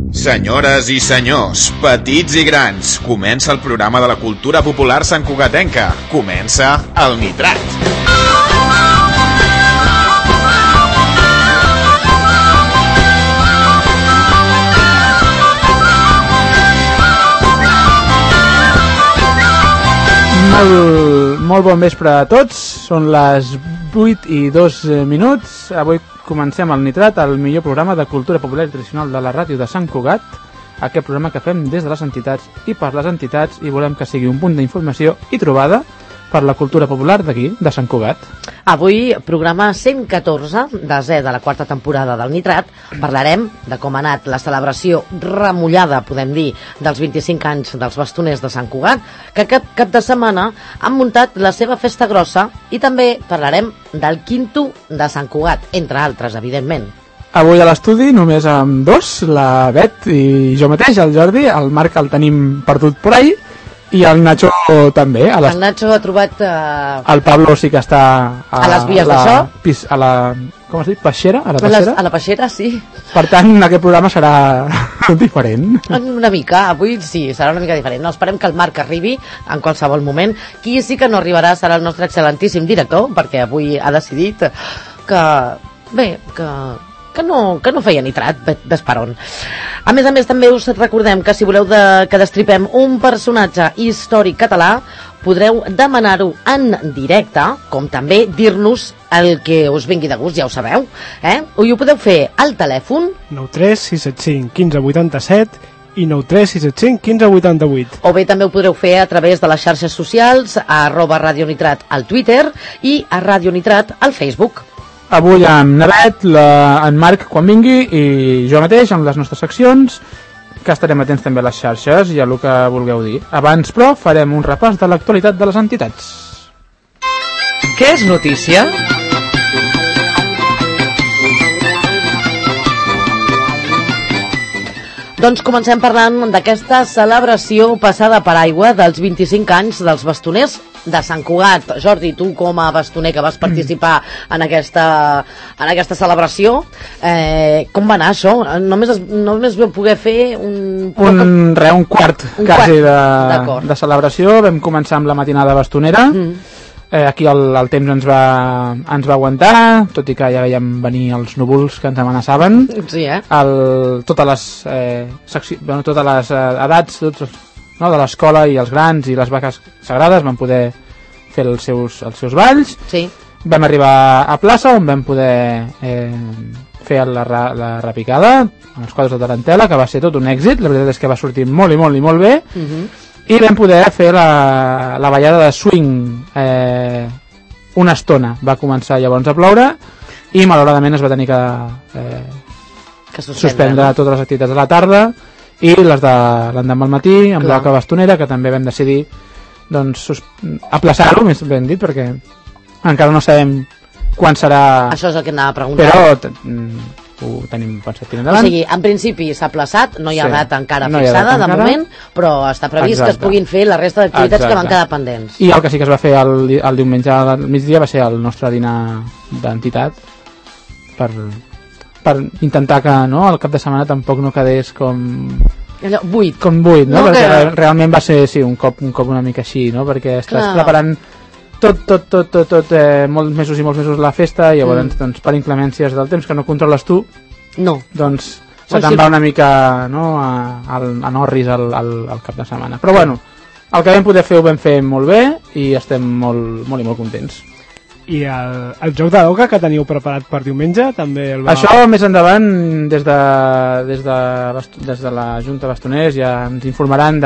Senyores i senyors, petits i grans, comença el programa de la cultura popular santcugatenca. Comença el Nitrat. Molt bon vespre a tots. Són les 8:02. Avui comencem el Nitrat, el millor programa de cultura popular i tradicional de la ràdio de Sant Cugat. Aquest programa que fem des de les entitats i per les entitats, i volem que sigui un punt d'informació i trobada per la cultura popular d'aquí, de Sant Cugat. Avui, programa 114, desè de la quarta temporada del Nitrat, parlarem de com ha anat la celebració remullada, podem dir, dels 25 anys dels bastoners de Sant Cugat, que aquest cap de setmana han muntat la seva festa grossa, i també parlarem del quinto de Sant Cugat, entre altres, evidentment. Avui a l'estudi només amb dos, la Bet i jo mateix, el Jordi. El Marc el tenim perdut por ahí, i el Nacho també. El Nacho ha trobat... El Pablo sí que està a les vies d'això. A la... Com has dit? Peixera? A la peixera? A la peixera, sí. Per tant, aquest programa serà diferent. Una mica, avui sí, serà una mica diferent. No, esperem que el Marc arribi en qualsevol moment. Qui sí que no arribarà serà el nostre excel·lentíssim director, perquè avui ha decidit que no feia nitrat, ves per on. A més, també us recordem que si voleu que destripem un personatge històric català, podreu demanar-ho en directe, com també dir-nos el que us vingui de gust, ja ho sabeu. I ho podeu fer al telèfon 93675 1587 i 93675 1588. O bé també ho podreu fer a través de les xarxes socials, a @radionitrat al Twitter i a Radionitrat al Facebook. Avui amb Navet, en Marc quan vingui, i jo mateix amb les nostres seccions, que estarem atents també a les xarxes i a el que vulgueu dir. Abans, però, farem un repàs de l'actualitat de les entitats. Què és notícia? Doncs comencem parlant d'aquesta celebració passada per aigua dels 25 anys dels bastoners de Sant Cugat. Jordi, tu com a bastoner que vas participar en aquesta celebració, com va anar això? Només vau poder fer un quart quasi de celebració. Vam començar amb la matinada bastonera. Aquí el temps ens va aguantar, tot i que ja veiem venir els núvols que ens amenaçaven. Sí, totes les edats de l'escola i els grans i les vaques sagrades van poder fer els seus balls. Sí. Vam arribar a plaça on vam poder fer la repicada amb els quadres de tarantela, que va ser tot un èxit. La veritat és que va sortir molt i molt i molt bé. I vam poder fer la ballada de swing una estona. Va començar llavors a ploure i malauradament es va tenir que suspendre totes les activitats de la tarda i les de l'endemà al matí amb l'oca bastonera, que també vam decidir aplaçar-ho, més ben dit, perquè encara no sabem quan serà. Això és el que anava a preguntar. Però ho tenim pensat tirar endavant. O sigui, en principi s'ha aplaçat, no hi ha data encara fixada de moment, però està previst que es puguin fer la resta d'activitats que van quedar pendents. I el que sí que es va fer el diumenge al migdia va ser el nostre dinar d'entitat per intentar que el cap de setmana tampoc no quedés com buit, no? Perquè realment va ser un cop una mica així, no? Perquè estàs preparant tot molts mesos i molts mesos la festa, i llavors per inclemències del temps que no controles tu, doncs se te'n va una mica a Norris al cap de setmana. Però bueno, el que vam poder fer ho vam fer molt bé i estem molt i molt contents. I el joc de l'oca que teniu preparat per diumenge també el va... Això més endavant, des de la Junta Bastoners ja ens informaran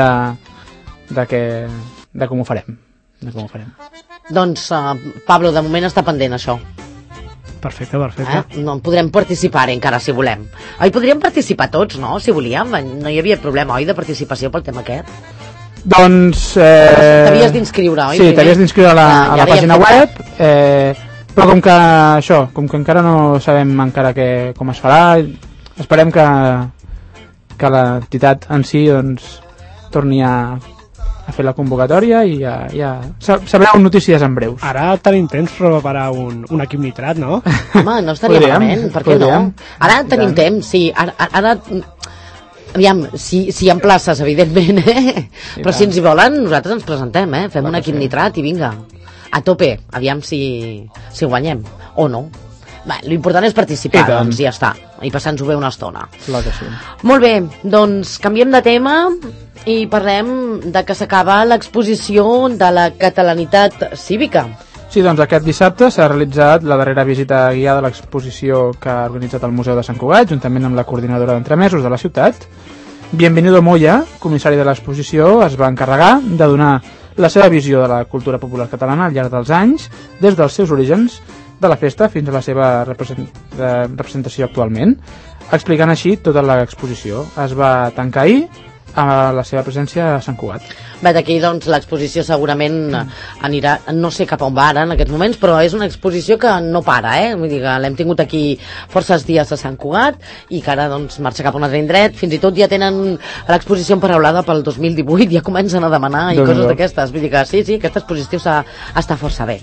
de com ho farem. Doncs, Pablo, de moment està pendent això. Perfecte. No podrem participar encara, si volem. Podríem participar tots, no? Si volíem, no hi havia problema, oi, de participació pel tema aquest? Doncs... T'havies d'inscriure, oi? Sí, t'havies d'inscriure a la pàgina web, però com que encara no sabem com es farà, esperem que l'entitat en si torni a fer la convocatòria i ja sabreu notícies en breus. Ara tenim temps per preparar un equip nitrat, no? Home, no estaria malament, per què no? Ara tenim temps, sí. Ara Aviam, si hi ha places, evidentment, però si ens hi volen, nosaltres ens presentem, fem un equip nitrat i vinga, a tope, aviam si guanyem, o no. Bé, l'important és participar, doncs ja està, i passar-nos-ho bé una estona. Clar que sí. Molt bé, doncs canviem de tema i parlem de que s'acaba l'exposició de la catalanitat cívica. Sí, doncs aquest dissabte s'ha realitzat la darrera visita guiada a l'exposició que ha organitzat el Museu de Sant Cugat, juntament amb la coordinadora d'entremesos de la ciutat. Bienvenido Moya, comissari de l'exposició, es va encarregar de donar la seva visió de la cultura popular catalana al llarg dels anys, des dels seus orígens de la festa fins a la seva representació actualment, explicant així tota l'exposició. Es va tancar ahir a la seva presència a Sant Cugat. Bé, d'aquí doncs l'exposició segurament anirà, no sé cap on va ara en aquests moments, però és una exposició que no para, vull dir que l'hem tingut aquí forces dies a Sant Cugat i que ara doncs marxa cap a un altre indret, fins i tot ja tenen l'exposició emparaulada pel 2018, ja comencen a demanar i coses d'aquestes, vull dir que sí, aquesta exposició està força bé.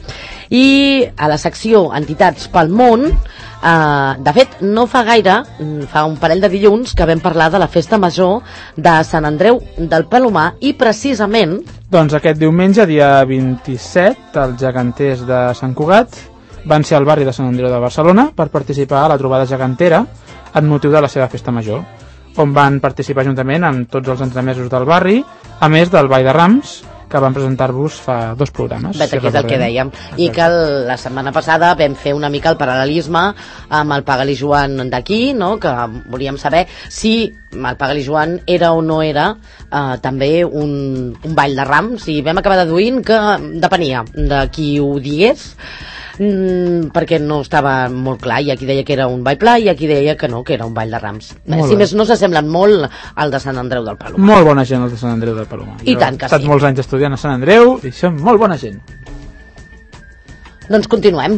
I a la secció Entitats pel món, de fet, no fa gaire, fa un parell de dilluns, que vam parlar de la festa major de Sant Andreu del Palomar i precisament... Doncs aquest diumenge, dia 27, els geganters de Sant Cugat van ser al barri de Sant Andreu de Barcelona per participar a la trobada gegantera en motiu de la seva festa major, on van participar juntament amb tots els entremesos del barri, a més del Ball de Rams, que van presentar-vos fa 2 programes. Aquí és el que dèiem. I que la setmana passada vam fer una mica el paral·lelisme amb el Pagali Joan d'aquí, no? Que volíem saber si el Pagali Joan era o no era també un ball de rams, i vam acabar deduint que depenia de qui ho digués, perquè no estava molt clar. Hi ha qui deia que era un ball pla i hi ha qui deia que no, que era un ball de rams. Si més no, s'assemblen molt al de Sant Andreu del Palomar. Molt bona gent el de Sant Andreu del Palomar. I tant que sí. He estat molts anys estudiant a Sant Andreu i són molt bona gent. Doncs continuem.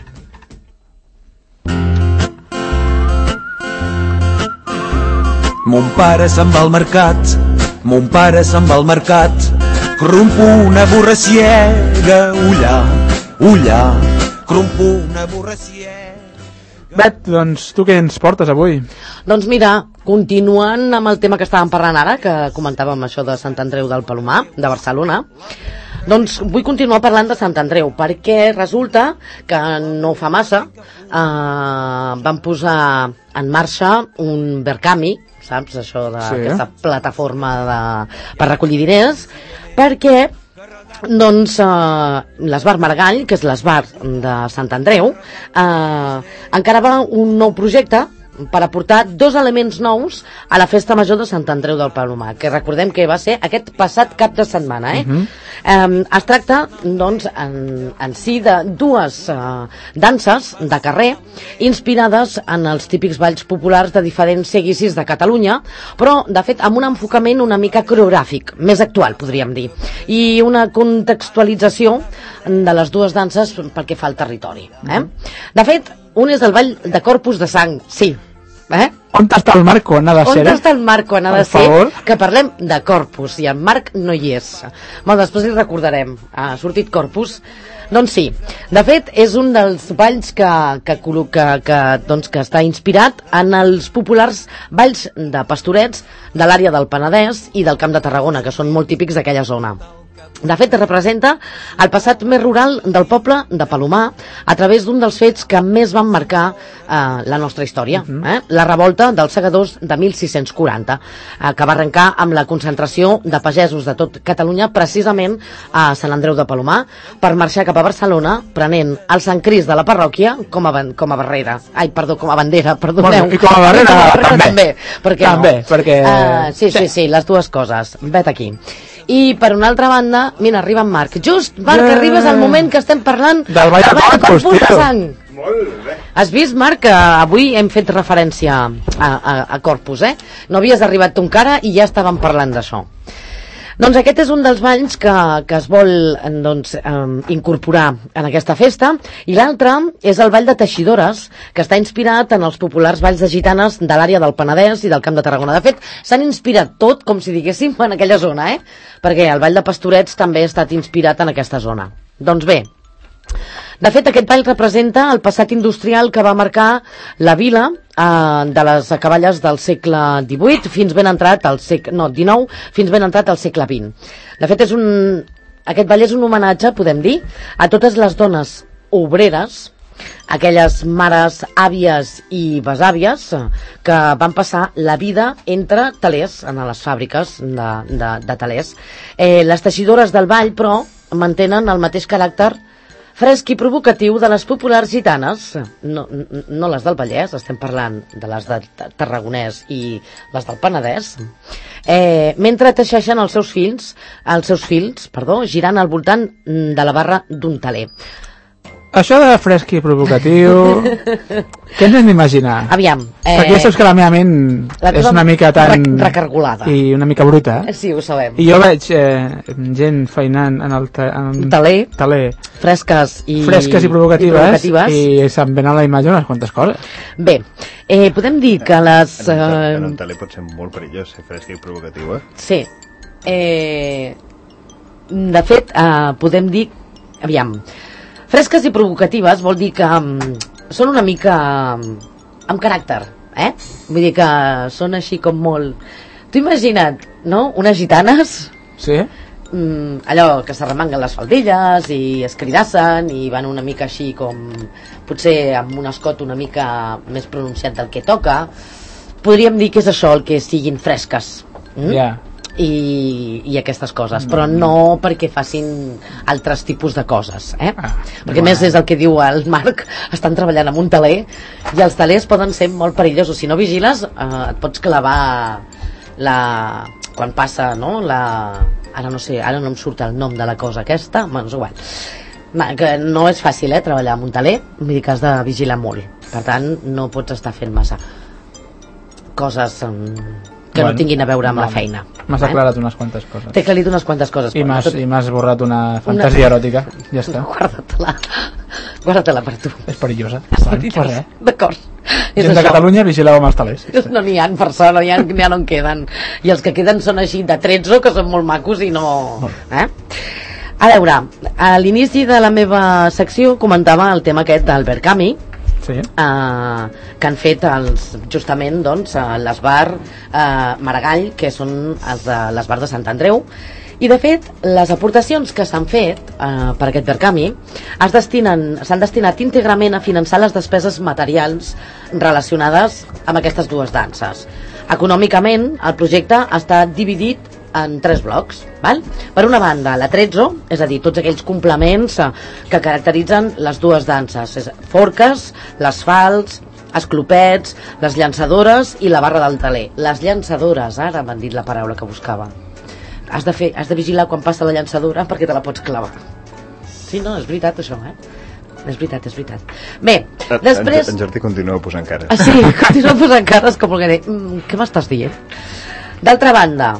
Mon pare se'n va al mercat, mon pare se'n va al mercat, crumpo una borraciega, ullà, crumpo una borraciega. Bet, doncs tu què ens portes avui? Doncs mira, continuant amb el tema que estàvem parlant ara, que comentàvem això de Sant Andreu del Palomar, de Barcelona, doncs vull continuar parlant de Sant Andreu, perquè resulta que no fa massa van posar en marxa un Verkami, saps, això d'aquesta plataforma per recollir diners, perquè doncs l'Esbar Margall, que és l'Esbar de Sant Andreu, encarava un nou projecte per aportar 2 elements nous a la festa major de Sant Andreu del Palomar, que recordem que va ser aquest passat cap de setmana. Es tracta, doncs, en si de 2 danses de carrer inspirades en els típics balls populars de diferents seguicis de Catalunya, però, de fet, amb un enfocament una mica coreogràfic, més actual, podríem dir, i una contextualització de les 2 danses pel que fa al territori. De fet, un és el ball de Corpus de Sang, sí. On està el Marc quan ha de ser? On està el Marc quan ha de ser? Que parlem de Corpus, i el Marc no hi és. Després li recordarem. Ha sortit Corpus? Doncs sí. De fet, és un dels balls que està inspirat en els populars balls de pastorets de l'àrea del Penedès i del Camp de Tarragona, que són molt típics d'aquella zona. De fet, representa el passat més rural del poble de Palomar a través d'un dels fets que més van marcar la nostra història, la revolta dels segadors de 1640, que va arrencar amb la concentració de pagesos de tot Catalunya precisament a Sant Andreu de Palomar per marxar cap a Barcelona, prenent el Sant Crist de la parròquia com a bandera. Com a bandera, perdoneu. I com a barrera també. Perquè... Sí, les 2 coses. Vet aquí. I per una altra banda, mira, arriba en Marc. Just, Marc, arribes al moment que estem parlant del ball de Corpus de Sang. Molt bé. Has vist, Marc, que avui hem fet referència a Corpus, No havies arribat tu encara i ja estàvem parlant d'això. Doncs aquest és un dels balls que es vol incorporar en aquesta festa, i l'altre és el ball de teixidores, que està inspirat en els populars balls de gitanes de l'àrea del Penedès i del Camp de Tarragona. De fet, s'han inspirat tot, com si diguéssim, en aquella zona, perquè el ball de pastorets també ha estat inspirat en aquesta zona. Doncs bé, de fet, aquest ball representa el passat industrial que va marcar la vila de les acaballes del segle XVIII fins ben entrat al segle... No, XIX, fins ben entrat al segle XX. De fet, aquest ball és un homenatge, podem dir, a totes les dones obreres, aquelles mares, àvies i besàvies que van passar la vida entre telers, en les fàbriques de telers. Les teixidores del ball, però, mantenen el mateix caràcter fresc i provocatiu de les populars gitanes, no les del Vallès, estem parlant de les de Tarragonès i les del Penedès, mentre teixeixen els seus fils, girant al voltant de la barra d'un teler. Això de fresc i provocatiu, què ens hem d'imaginar? Aviam. Perquè ja saps que la meva ment és una mica tan... recargolada. I una mica bruta. Sí, ho sabem. I jo veig gent feinant en el teler. Fresques i provocatives. I se'm ven a la imatge unes quantes coses. Bé, podem dir que les... En un teler pot ser molt perillós ser fresc i provocatiu, Sí. De fet, podem dir... Aviam... Fresques i provocatives vol dir que són una mica amb caràcter, Vull dir que són així com molt... T'ho imagina't, no? Unes gitanes... Sí? Allò que s'arremanguen les faldilles i es cridassen i van una mica així com... Potser amb un escot una mica més pronunciat del que toca. Podríem dir que és això el que siguin fresques. Ja. I aquestes coses, però no perquè facin altres tipus de coses, perquè més és el que diu el Marc, estan treballant en un teler i els telers poden ser molt perillosos, si no vigiles et pots clavar quan passa, no? Ara no sé, ara no em surt el nom de la cosa aquesta, bueno, és igual, que no és fàcil treballar en un teler, vull dir que has de vigilar molt, per tant no pots estar fent massa coses que no tinguin a veure amb la feina. M'has aclarat unes quantes coses. T'he aclarit unes quantes coses. I m'has borrat una fantasia eròtica. Ja està. Guarda-te-la per tu. És perillosa. D'acord. Gent de Catalunya, vigileu amb els telers. No n'hi ha, per sort, no n'hi ha no en queden. I els que queden són així de 13, que són molt macos i no... A veure, a l'inici de la meva secció comentava el tema aquest d'Albert Camus, que han fet justament l'Esbar Maragall, que són els de l'Esbar de Sant Andreu, i de fet les aportacions que s'han fet per aquest Verkami s'han destinat íntegrament a finançar les despeses materials relacionades amb aquestes dues danses. Econòmicament el projecte està dividit en 3 blocs, val? Per una banda l'atrezzo, és a dir, tots aquells complements que caracteritzen les dues danses, forques, les falç, esclopets, les llançadores i la barra del teler. Les llançadores, ara m'han dit la paraula que buscava. Has de vigilar quan passa la llançadora perquè te la pots clavar. Sí, no, és veritat això, És veritat. Bé, després... En Jordi continua posant cares. Sí, continua posant cares com el que dic, què m'estàs dient? D'altra banda,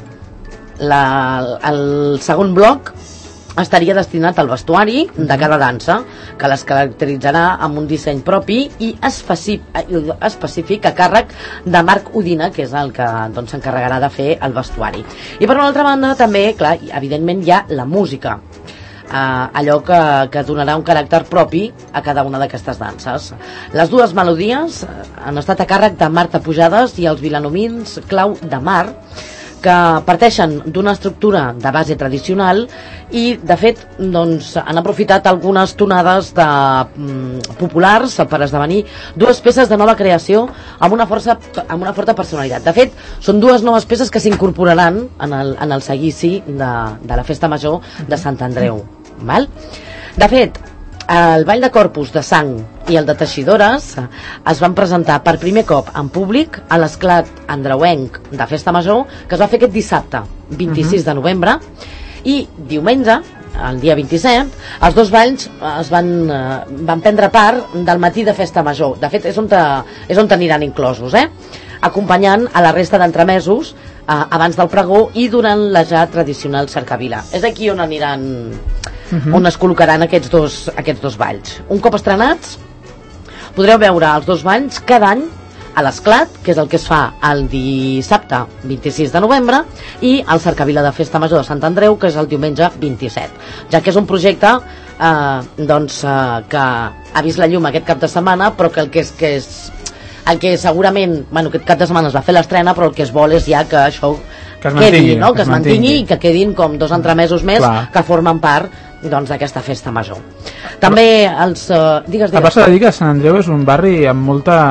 el segon bloc estaria destinat al vestuari de cada dansa, que les caracteritzarà amb un disseny propi i específic a càrrec de Marc Udina, que és el que s'encarregarà de fer el vestuari. I per una altra banda també, clar, evidentment hi ha la música, allò que donarà un caràcter propi a cada una d'aquestes danses. Les dues melodies han estat a càrrec de Marta Pujades i els vilanomins Clau de Mar, que parteixen d'una estructura de base tradicional i, de fet, han aprofitat algunes tonades populars per esdevenir dues peces de nova creació amb una forta personalitat. De fet, són dues noves peces que s'incorporaran en el seguici de la Festa Major de Sant Andreu. Val? De fet, el Ball de Corpus de Sang i el de Teixidores es van presentar per primer cop en públic a l'esclat andreuenc de Festa Major, que es va fer aquest dissabte, 26 de novembre, i diumenge, el dia 27, els dos balls van prendre part del matí de Festa Major. De fet, és on aniran inclosos, acompanyant a la resta d'entremesos abans del pregó i durant la ja tradicional cercavila. És aquí on aniran... on es col·locaran aquests dos balls. Un cop estrenats, podreu veure els dos balls cada any a l'Esclat, que és el que es fa el dissabte 26 de novembre, i al Cercavila de Festa Major de Sant Andreu, que és el diumenge 27, ja que és un projecte que ha vist la llum aquest cap de setmana, però que el que és el que segurament, bueno, aquest cap de setmana es va fer l'estrena, però el que es vol és ja que això que es mantingui, no? Que es mantingui i que quedin com 2 entremesos més que formen part doncs d'aquesta festa major. També els... digues. A part s'ha de dir que Sant Andreu és un barri amb molta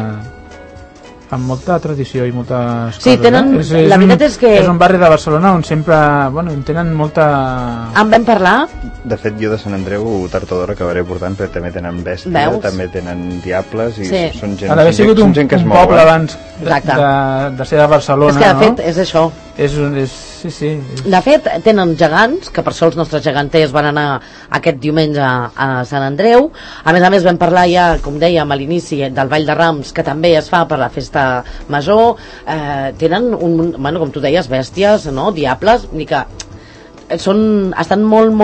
tradició i moltes coses. Sí, tenen... la veritat és que... És un barri de Barcelona on sempre... Bueno, tenen molta... En vam parlar? De fet, jo de Sant Andreu tard o d'hora acabaré portant, però també tenen bèstia, Veus? també tenen diables i són gent, ha d'haver sigut un poble abans de ser de Barcelona, és que de fet és això. Sí. De fet, tenen gegants, que per això els nostres geganters van anar aquest diumenge a Sant Andreu. A més vam parlar ja, com dèiem a l'inici, del Ball de Rams, que també es fa per la festa major. Tenen, com tu deies, bèsties, no? Diables, ni que estan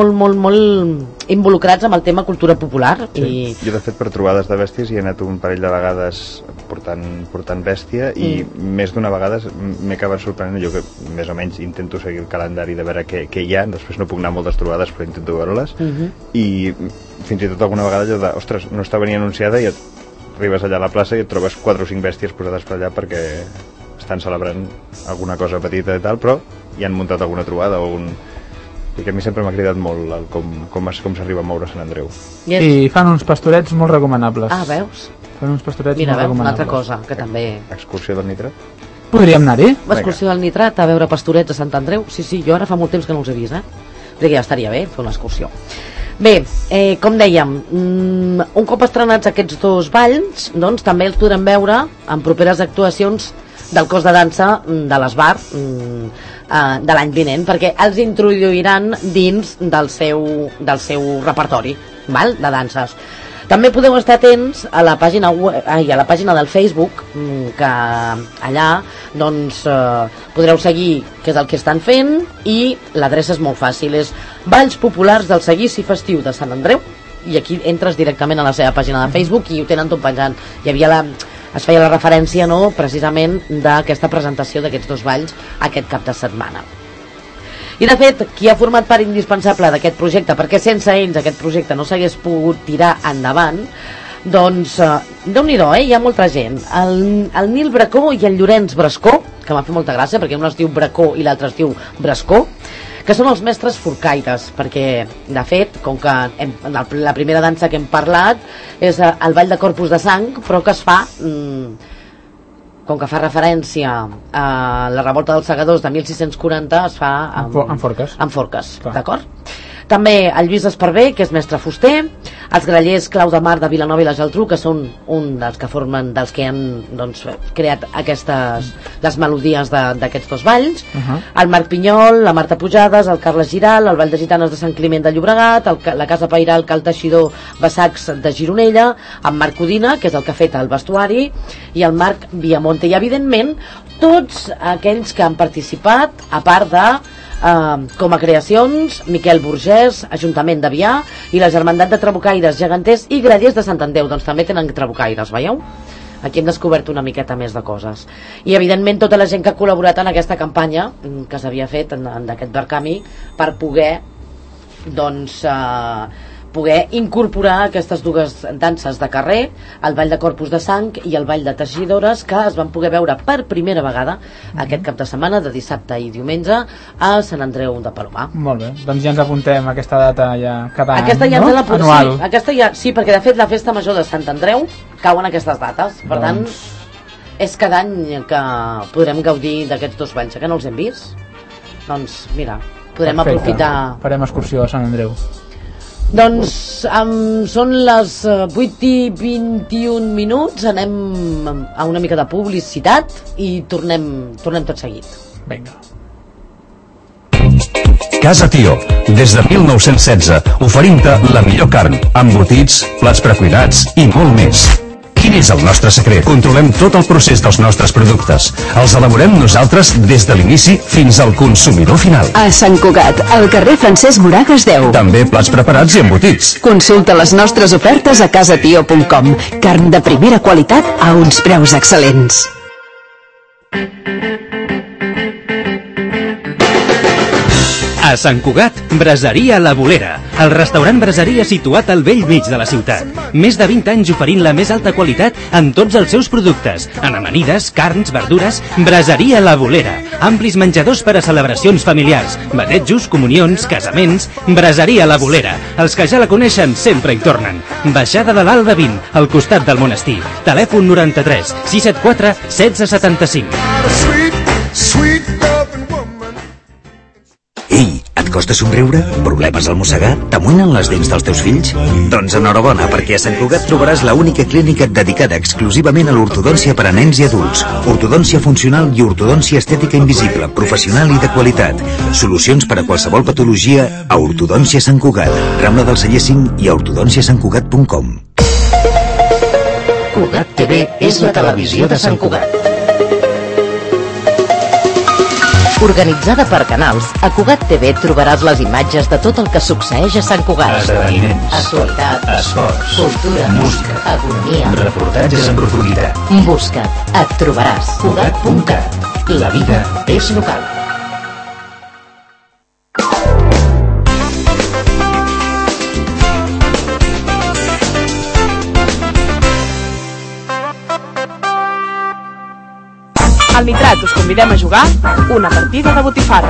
molt involucrats amb el tema cultura popular. Sí. Jo de fet per trobades de bèsties hi he anat un parell de vegades portant bèstia i més d'una vegada m'he acabat sorprenent. Jo que més o menys intento seguir el calendari de veure què hi ha, després no puc anar a moltes trobades però intento veure-les i fins i tot alguna vegada allò de, ostres, no estava ni anunciada i arribes allà a la plaça i et trobes 4 o 5 bèsties posades per allà perquè estan celebrant alguna cosa petita i tal, però hi han muntat alguna trobada o i que a mi sempre m'ha cridat molt com s'arriba a moure a Sant Andreu. I fan uns pastorets molt recomanables. Ah, veus? Fan uns pastorets molt recomanables. Una altra cosa que també... Excursió del Nitrat? Podríem anar-hi? Excursió del Nitrat a veure pastorets a Sant Andreu? Sí, jo ara fa molt temps que no els he vist, Crec que ja estaria bé fer una excursió. Bé, com dèiem, un cop estrenats aquests 2 balls, doncs també els podrem veure en properes actuacions del cos de dansa de l'Esbar de l'any vinent, perquè els introduiran dins del seu repertori de danses. També podeu estar atents a la pàgina del Facebook, que allà doncs, podreu seguir què és el que estan fent, i l'adreça és molt fàcil, és Balls Populars del Seguici Festiu de Sant Andreu, i aquí entres directament a la seva pàgina de Facebook i ho tenen tot penjant. Es feia la referència, no?, precisament d'aquesta presentació d'aquests 2 balls aquest cap de setmana. I de fet, qui ha format part indispensable d'aquest projecte, perquè sense ells aquest projecte no s'hagués pogut tirar endavant, doncs, Déu-n'hi-do, hi ha molta gent. El Nil Bracó i el Llorenç Brescó, que m'ha fet molta gràcia, perquè un es diu Bracó i l'altre es diu Brescó, que són els mestres forcaires, perquè, de fet, com que la primera dansa que hem parlat és el Ball de Corpus de Sang, però que es fa, com que fa referència a la revolta dels segadors de 1640, es fa amb forques. Amb forques, d'acord? També el Lluís Esparvé, que és mestre fuster, els grallers Clau de Mar de Vilanova i la Geltrú, que són un dels que formen, dels que han creat les melodies d'aquests 2 balls, el Marc Pinyol, la Marta Pujades, el Carles Giral, el Ball de Gitanes de Sant Climent de Llobregat, la Casa Pairal Cal Teixidor Bassacs de Gironella, en Marc Codina, que és el que ha fet el vestuari, i el Marc Viamonte, i evidentment tots aquells que han participat, a part de com a creacions, Miquel Burgès, Ajuntament d'Avià i la Germandat de Trabucaires, Geganters i Grallers de Sant Andreu, doncs també tenen trabucaires, veieu? Aquí hem descobert una miqueta més de coses. I evidentment tota la gent que ha col·laborat en aquesta campanya que s'havia fet d'aquest Barcamí per poder doncs poder incorporar aquestes 2 danses de carrer, el Ball de Corpus de Sang i el Ball de Teixidores, que es van poder veure per primera vegada aquest cap de setmana, de dissabte i diumenge, a Sant Andreu de Palomar. Molt bé, doncs ja ens apuntem aquesta data ja cada aquesta any, ja no? Anual. Sí, aquesta ja, sí, perquè de fet la festa major de Sant Andreu cauen aquestes dates, per tant és cada any que podrem gaudir d'aquests 2 balls, que no els hem vist, doncs mira, podrem aprofitar. Farem excursió a Sant Andreu. Doncs són les 8:21 minuts, anem a una mica de publicitat i tornem tot seguit. Vinga. Casa Tió, des de 1916, oferint-te la millor carn, embotits, plats precuinats i molt més. Quin és el nostre secret? Controlem tot el procés dels nostres productes. Els elaborem nosaltres des de l'inici fins al consumidor final. A Sant Cugat, al carrer Francesc Moragas 10. També plats preparats i embotits. Consulta les nostres ofertes a casatio.com. Carn de primera qualitat a uns preus excel·lents. A Sant Cugat, Braseria La Bolera, el restaurant braseria situat al vell mig de la ciutat. Més de 20 anys oferint la més alta qualitat en tots els seus productes, en amanides, carns, verdures. Braseria La Bolera, amplis menjadors per a celebracions familiars, batejos, comunions, casaments. Braseria La Bolera, els que ja la coneixen sempre hi tornen. Baixada de l'Alba 20, al costat del monestir. Telèfon 93 674 1675. Ei, et costa somriure? Problemes al mossegar? T'amoïnen les dents dels teus fills? Doncs enhorabona, perquè a Sant Cugat trobaràs la única clínica dedicada exclusivament a l'ortodòncia per a nens i adults. Ortodòncia funcional i ortodòncia estètica invisible, professional i de qualitat. Solucions per a qualsevol patologia a Ortodòncia Sant Cugat, Rambla del Celler 5 i a ortodònciasantcugat.com. Cugat TV és la televisió de Sant Cugat. Organitzada per canals, a Cugat TV trobaràs les imatges de tot el que succeeix a Sant Cugat. Esdeveniments, actualitat, esports, cultura, música, economia, reportatges en profunditat. Busca't, et trobaràs. Cugat.cat. La vida és local. Al Nitrat us convidem a jugar una partida de botifarra.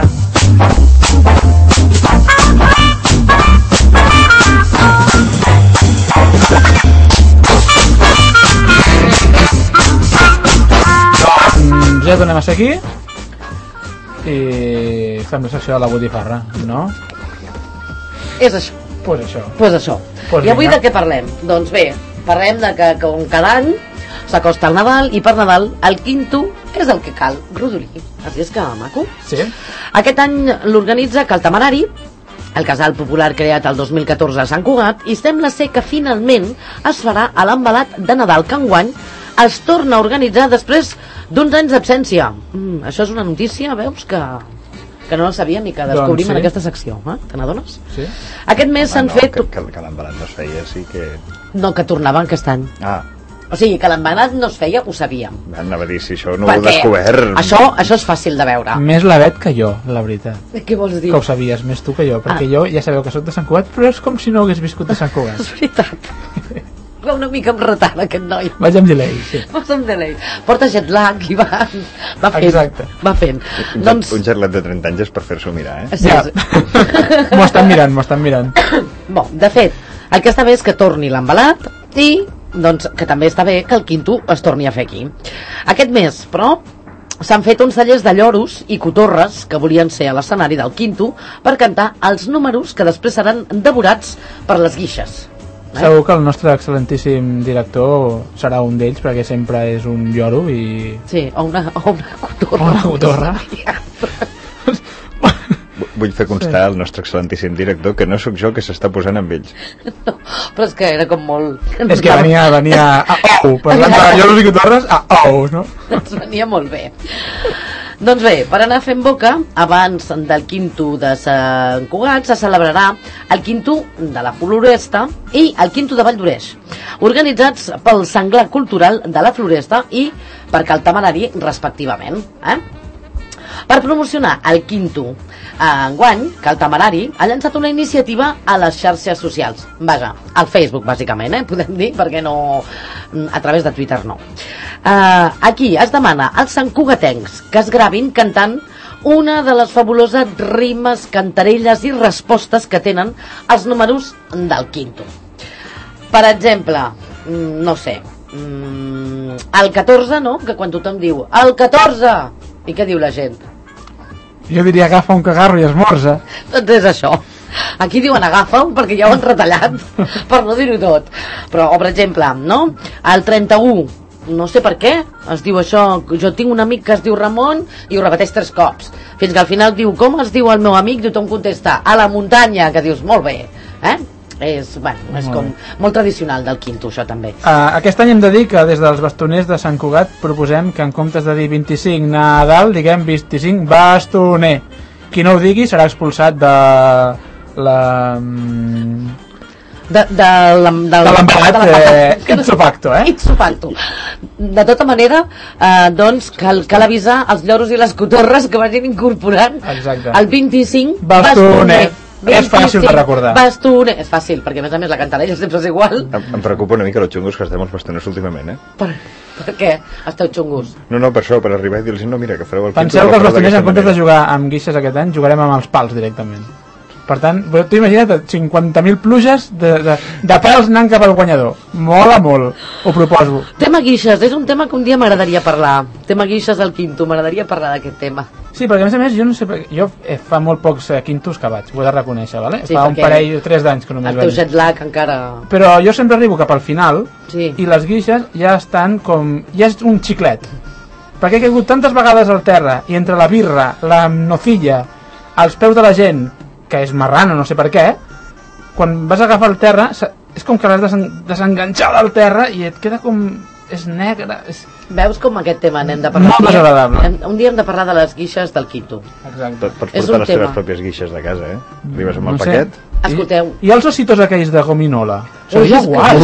Ja tornem a ser aquí i fem la secció de la botifarra, no? És això. Pues això. Pues això. Pues I avui vinga. de què parlem? Doncs bé, parlem de que com cada any s'acosta el Nadal i per Nadal el quinto és el que cal, rodolí. Així és que maco. Sí. Aquest any l'organitza Cal Temerari, el casal popular creat el 2014 a Sant Cugat, i sembla ser que finalment es farà a l'embalat de Nadal que enguany es torna a organitzar després d'uns anys d'absència. Això és una notícia, veus, que no la sabíem i que descobrim en aquesta secció. Te n'adones? Sí. Aquest mes s'han fet... Que l'embalat no es feia, sí que... No, que tornaven aquest any. O sigui, que l'embalat no es feia, ho sabíem. Anava a dir, si això no ho he descobert... Això és fàcil de veure. Més la Bet que jo, la veritat. Què vols dir? Que ho sabies més tu que jo, perquè jo ja sabeu que soc de Sant Cugat, però és com si no hagués viscut a Sant Cugat. És veritat. Va una mica amb retard, aquest noi. Vaig amb delay, sí. Vas amb delay. Porta jet lag i va fent. Exacte. Va fent. Doncs... Un jet lag de 30 anys és per fer-s'ho mirar, Sí. Ja. M'ho estan mirant. Bon, de fet, el que està bé és que torni l'embalat i doncs que també està bé que el quinto es torni a fer aquí. Aquest mes, però, s'han fet uns tallers de lloros i cotorres que volien ser a l'escenari del quinto per cantar els números que després seran devorats per les guixes. Segur que el nostre excel·lentíssim director serà un d'ells, perquè sempre és un lloro i... Sí, o una cotorra. O una cotorra. Vull fer constar al nostre excel·lentíssim director que no sóc jo que s'està posant amb ells. No, però és que era com molt... És que venia a ou, parlant de lloros i cotorres a ou, no? Ens venia molt bé. Doncs bé, per anar fent boca, abans del quinto de Sant Cugat se celebrarà el quinto de la Floresta i el quinto de Vall d'Oreix, organitzats pel Senglar Cultural de la Floresta i per Cal Temerari, respectivament. Per promocionar el quinto enguany, Cal Temerari ha llançat una iniciativa a les xarxes socials. Vaja, al Facebook, bàsicament, podem dir, perquè no... a través de Twitter no. Aquí es demana als santcugatencs que es gravin cantant una de les fabuloses rimes, cantarelles i respostes que tenen els números del quinto. Per exemple, no sé, el 14, no? Que quan tothom diu el 14, i què diu la gent? Jo diria agafa un cagarro i esmorza. Doncs és això. Aquí diuen agafa-ho perquè ja ho han retallat, per no dir-ho tot. Però, o per exemple, no? El 31, no sé per què, es diu això, jo tinc un amic que es diu Ramon i ho repeteix 3 cops. Fins que al final diu, com es diu el meu amic? I tothom contesta, a la muntanya, que dius, molt bé. És com molt tradicional del quinto, això també. Aquest any hem de dir que des dels bastoners de Sant Cugat proposem que en comptes de dir 25 Nadal, diguem 25 bastoner. Qui no ho digui serà expulsat de la... l'empat, ipso facto, ipso facto. De tota manera, doncs cal avisar els lloros i les cotorres que vagin incorporant el 25 bastoner. És fàcil de recordar. Bastoner. És fàcil, perquè a més la cantarella sempre és igual. Em preocupa una mica els xungos que estem els bastoners últimament, Per què? Esteu xungos? No, per això, per arribar i dir-los, no, mira, que fareu el quinto. Penseu que els bastoners, en comptes de jugar amb guixes aquest any, jugarem amb els pals directament. Per tant, t'ho imagina't 50.000 pluges de pals anant cap al guanyador. Mola molt, ho proposo. Tema guixes, és un tema que un dia m'agradaria parlar. Tema guixes al quinto, m'agradaria parlar d'aquest tema. Sí, perquè a més, jo no sé, jo fa molt pocs quintos que vaig, ho he de reconèixer, vale? Sí, fa un parell o 3 d'anys que només vaig. El teu jet lag encara... Però jo sempre arribo cap al final i les guixes ja estan com... ja és un xiclet. Perquè he caigut tantes vegades al terra i entre la birra, la nocilla, als peus de la gent, que és marrano, no sé per què, quan vas a agafar el terra és com que l'has desenganxat al terra i et queda com... és negre. Veus com aquest tema n'hem de parlar? Molt desagradable. Un dia hem de parlar de les guixes del quinto. Exacte. Pots portar les teves pròpies guixes de casa, Arribes amb el paquet. Escolteu. I els ositos aquells de gominola? Això és igual.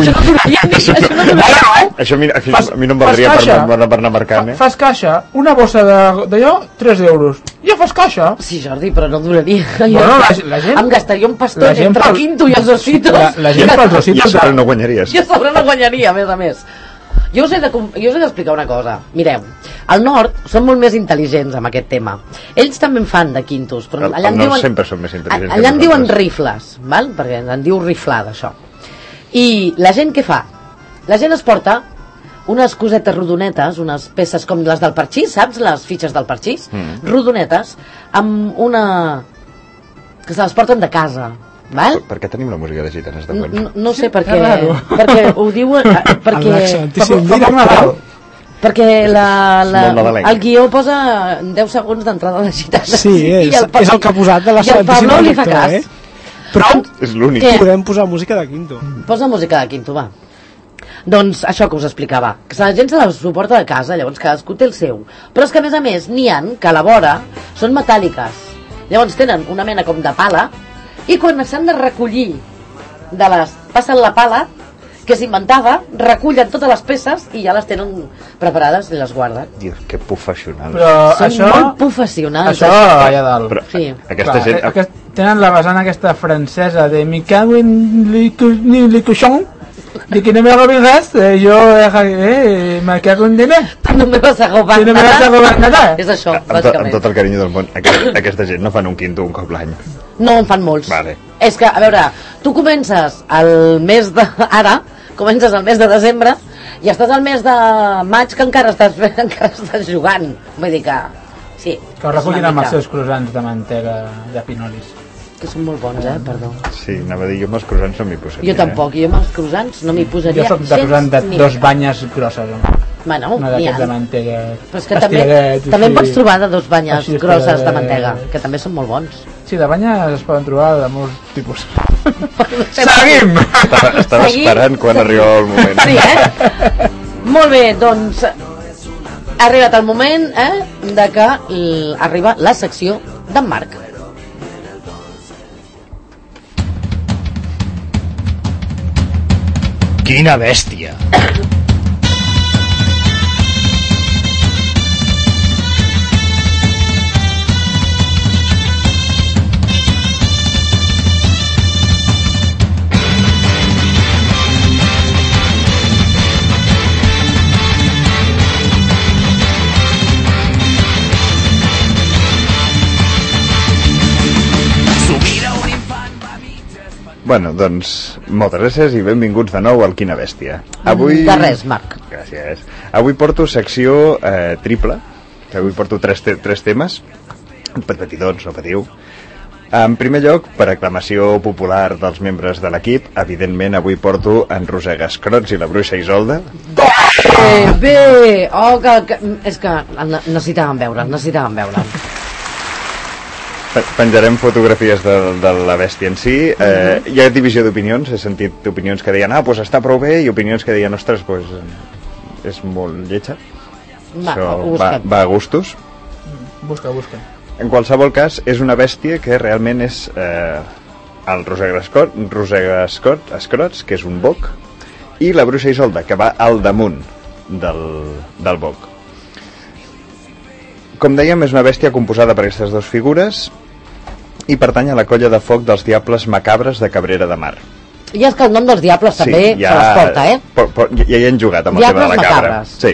Això a mi no em valdria per anar marcant, Fas caixa, una bossa d'allò, 3 euros. Ja fas caixa. Sí, Jordi, però no duraria. Bueno, la gent... Em gastaria un pastó entre el quinto i els ositos. La gent pels ositos... I a sobre no guanyaries. I a sobre no guanyaria, a més. Jo us he d'explicar una cosa. Mireu, al nord són molt més intel·ligents amb aquest tema. Ells també en fan de quintos, però allà en diuen... sempre són més intel·ligents. Allà en diuen rifles, val? Perquè en diu riflada, això. I la gent què fa? La gent es porta unes cosetes rodonetes, unes peces com les del parxís, saps? Les fitxes del parxís? Rodonetes, amb una... que se les porten de casa. Val? Per què tenim la música de gitanes de fons? No sé per què. Perquè ho diuen... Perquè el guió posa 10 segons d'entrada de gitanes. Sí, és el que ha posat de la Santíssima Lectora, Però és l'únic. Podem posar música de quinto. Posa música de quinto, va. Doncs això que us explicava, que la gent se la suporta de casa, llavors cadascú té el seu. Però és que a més n'hi ha que a la vora són metàl·liques. Llavors tenen una mena com de pala i quan s'han de recollir passen la pala que s'inventava, recullen totes les peces i ja les tenen preparades i les guarden. Dios, que professionals. Són molt professionals. Això allà dalt. Però sí. Aquesta gent... Tenen la vessant aquesta francesa de me cago en le cochon, de que no me robin res, jo me cago en dime. No me vas a robar nada. És això, bàsicament. Amb tot el carinyo del món, aquesta gent no fan un quinto un cop l'any. No en fan molts. Vale. És que, a veure, tu comences el mes de... Ara, comences el mes de desembre i estàs al mes de maig que encara estàs jugant. Vull dir que... Sí. Que ho recullin amb els seus croissants de mantega de pinolis. Que són molt bons, perdó. Sí, anava a dir, jo amb els croissants no m'hi posaria. Jo tampoc, jo amb els croissants no m'hi posaria. Jo soc de croissant de 2 banyes grosses, Bueno, no d'aquests de mantega. Però és que també en pots trobar de 2 banyes grosses de mantega, que també són molt bons. Sí, de banyes es poden trobar de molts tipus. Seguim! Estava esperant quan arribava el moment. Sí, Molt bé, doncs ha arribat el moment de que arriba la secció d'en Marc. Quina bèstia! Bueno, doncs, moltes gràcies i benvinguts de nou al Quina Bèstia. Avui... De res, Marc. Gràcies. Avui porto secció triple, que avui porto tres temes, petitons, no patiu. En primer lloc, per aclamació popular dels membres de l'equip, evidentment avui porto en Roser Gascrots i la Bruixa Isolda. Bé! Oh, és que necessitàvem veure'l. Penjarem fotografies de la bèstia en si. Hi ha divisió d'opinions. He sentit opinions que deien doncs està prou bé, i opinions que deien ostres, és molt lletja. Va a gustos. Busca. En qualsevol cas, és una bèstia que realment és el Rosegascrots, que és un boc, i la bruixa Isolda, que va al damunt del boc. Com dèiem, és una bèstia composada per aquestes dues figures i pertany a la colla de foc dels diables macabres de Cabrera de Mar. I és que el nom dels diables també se les porta, Ja hi han jugat amb el tema de la cabra. Sí.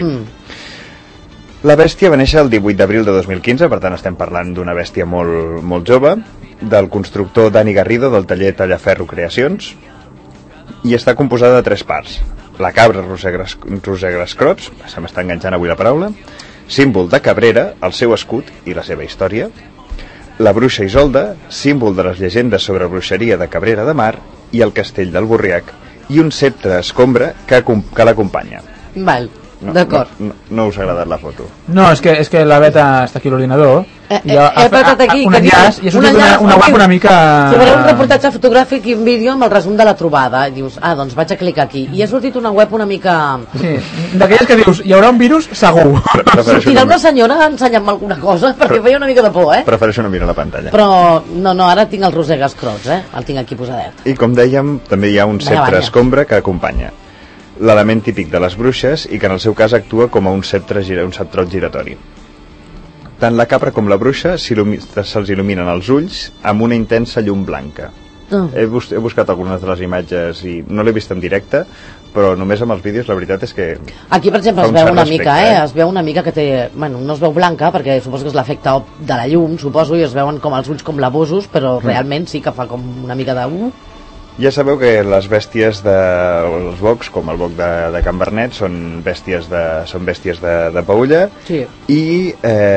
La bèstia va néixer el 18 d'abril de 2015, per tant estem parlant d'una bèstia molt, molt jove, del constructor Dani Garrido del taller Tallaferro Creacions, i està composada de 3 parts. La cabra Rosegascrots, se m'està enganxant avui la paraula, símbol de Cabrera, el seu escut i la seva història, la bruixa Isolda, símbol de les llegendes sobre bruixeria de Cabrera de Mar, i el castell del Borriac, i un ceptre escombra que l'acompanya. Val, d'acord. No us ha agradat la foto? No, és que la Beta està aquí a l'ordinador i ha apretat aquí un enllaç i ha sortit una web una mica... Sobre un reportatge fotogràfic i un vídeo amb el resum de la trobada. I dius, doncs vaig a clicar aquí. I ha sortit una web una mica... Sí, d'aquelles que dius, hi haurà un virus segur. Sortirà una senyora ensenyant-me alguna cosa, perquè feia una mica de por, Prefereixo no mirar la pantalla. Però, no, ara tinc el Rosegascrots, el tinc aquí posadet. I com dèiem, també hi ha un ceptre escombra que acompanya. L'element típic de les bruixes i que en el seu cas actua com a un ceptrot giratori. Tant la cabra com la bruixa se'ls il·luminen els ulls amb una intensa llum blanca. He buscat algunes de les imatges i no l'he vist en directe, però només amb els vídeos la veritat és que... Aquí, per exemple, es veu una mica, es veu una mica que té... Bueno, no es veu blanca, perquè suposo que és l'efecte de la llum, suposo, i es veuen com els ulls com labosos, però realment sí que fa com una mica de... Ja sabeu que les bèsties els bocs, com el boc de Can Bernet, són bèsties de paulla, sí. I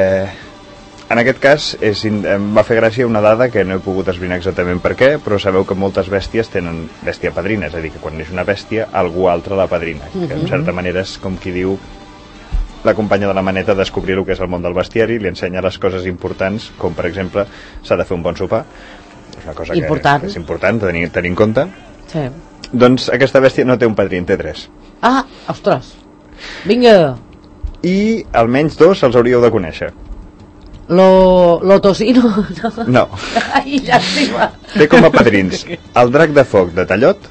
en aquest cas em va fer gràcia una dada que no he pogut esbrinar exactament per què, però sabeu que moltes bèsties tenen bèstia padrina, és a dir, que quan neix una bèstia algú altre la padrina, que en certa manera és com qui diu l'acompanya de la maneta a descobrir el que és el món del bestiari, li ensenya les coses importants, com per exemple s'ha de fer un bon sopar. És una cosa que és important tenir en compte. Sí. Doncs aquesta bèstia no té un padrí, en té 3. Ah, ostres. Vinga. I almenys 2 se'ls hauríeu de conèixer. Lo Tocino? No. Ai, llàstima. Té com a padrins el drac de foc de Tallot,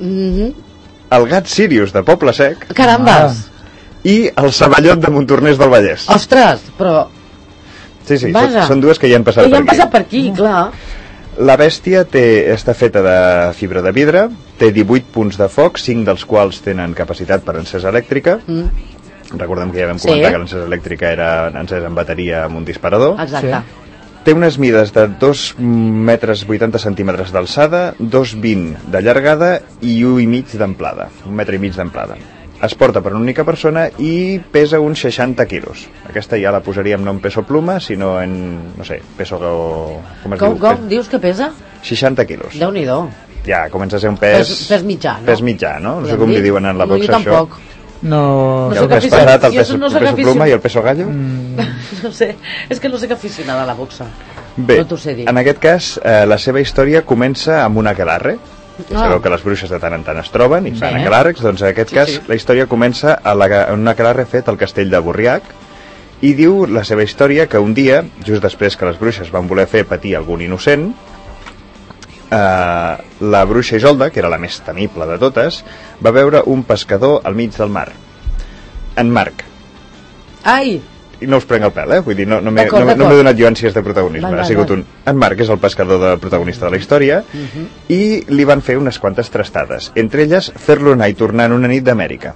el gat Sirius de Poble Sec, carambes, i el Savallot de Montornès del Vallès. Ostres, però... Sí, són dues que ja han passat per aquí. Ja han passat per aquí, clar. La bèstia està feta de fibra de vidre, té 18 punts de foc, 5 dels quals tenen capacitat per encesa elèctrica. Recordem que ja vam comentar que l'encesa elèctrica era encesa en bateria amb un disparador. Exacte. Té unes mides de 2 metres 80 centímetres d'alçada, 2,20 de llargada i 1,5 d'amplada, 1,5 metres d'amplada. Es porta per una única persona i pesa uns 60 quilos. Aquesta ja la posaríem no en peso pluma, sinó en, no sé, peso... Com es diu? Com dius que pesa? 60 quilos. Déu-n'hi-do. Ja, comença a ser un pes... Pes mitjà, no? Pes mitjà, no? No sé com li diuen en la boxa, això. No sé què aficionada. El peso pluma i el peso gallo? No sé, és que no sé què aficionada a la boxa. Bé, no t'ho sé dir. En aquest cas, la seva història comença amb un aquelarre. Sabeu que les bruixes de tant en tant es troben i fan aquelàrrecs, doncs en aquest cas la història comença en un aquelarre fet al castell de Borriac i diu la seva història que un dia, just després que les bruixes van voler fer patir algun innocent, la bruixa Isolda, que era la més temible de totes, va veure un pescador al mig del mar, en Marc. Ai! I no us prenc el pèl, vull dir, no m'he donat jo ànsies de protagonisme, ha sigut en Marc és el pescador protagonista de la història, i li van fer unes quantes trastades, entre elles fer-lo anar i tornar en una nit d'Amèrica.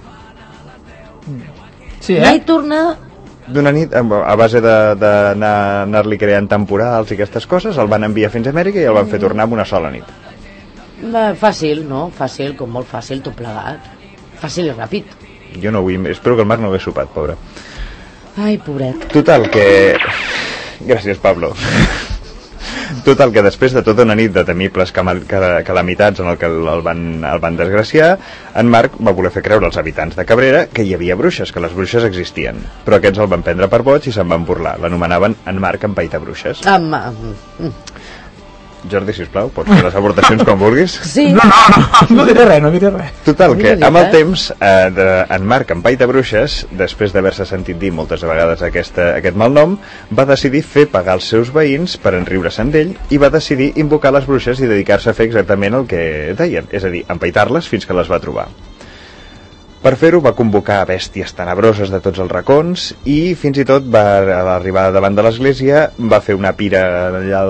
Sí, anar i tornar... D'una nit, a base d'anar-li creant temporals i aquestes coses, el van enviar fins a Amèrica i el van fer tornar en una sola nit. Fàcil, no? Fàcil, com molt fàcil, tot plegat. Fàcil i ràpid. Jo no vull... Espero que el Marc no hagués sopat, pobre. Ai, pobret. Total, que... Gràcies, Pablo. Total, que després de tota una nit de temibles calamitats en el que el van desgraciar, en Marc va voler fer creure als habitants de Cabrera que hi havia bruixes, que les bruixes existien. Però aquests el van prendre per boig i se'n van burlar. L'anomenaven en Marc Empaita Bruixes. Jordi, sisplau, pots fer les aportacions quan vulguis? Sí. No diré res. Total, que amb el temps, en Marc Empaita Bruixes, després d'haver-se sentit dir moltes vegades aquest malnom, va decidir fer pagar els seus veïns per enriure-se'n d'ell i va decidir invocar les bruixes i dedicar-se a fer exactament el que deien, és a dir, empaitar-les fins que les va trobar. Per fer-ho va convocar bèsties tenebroses de tots els racons i fins i tot va arribar davant de l'església, va fer una pira allà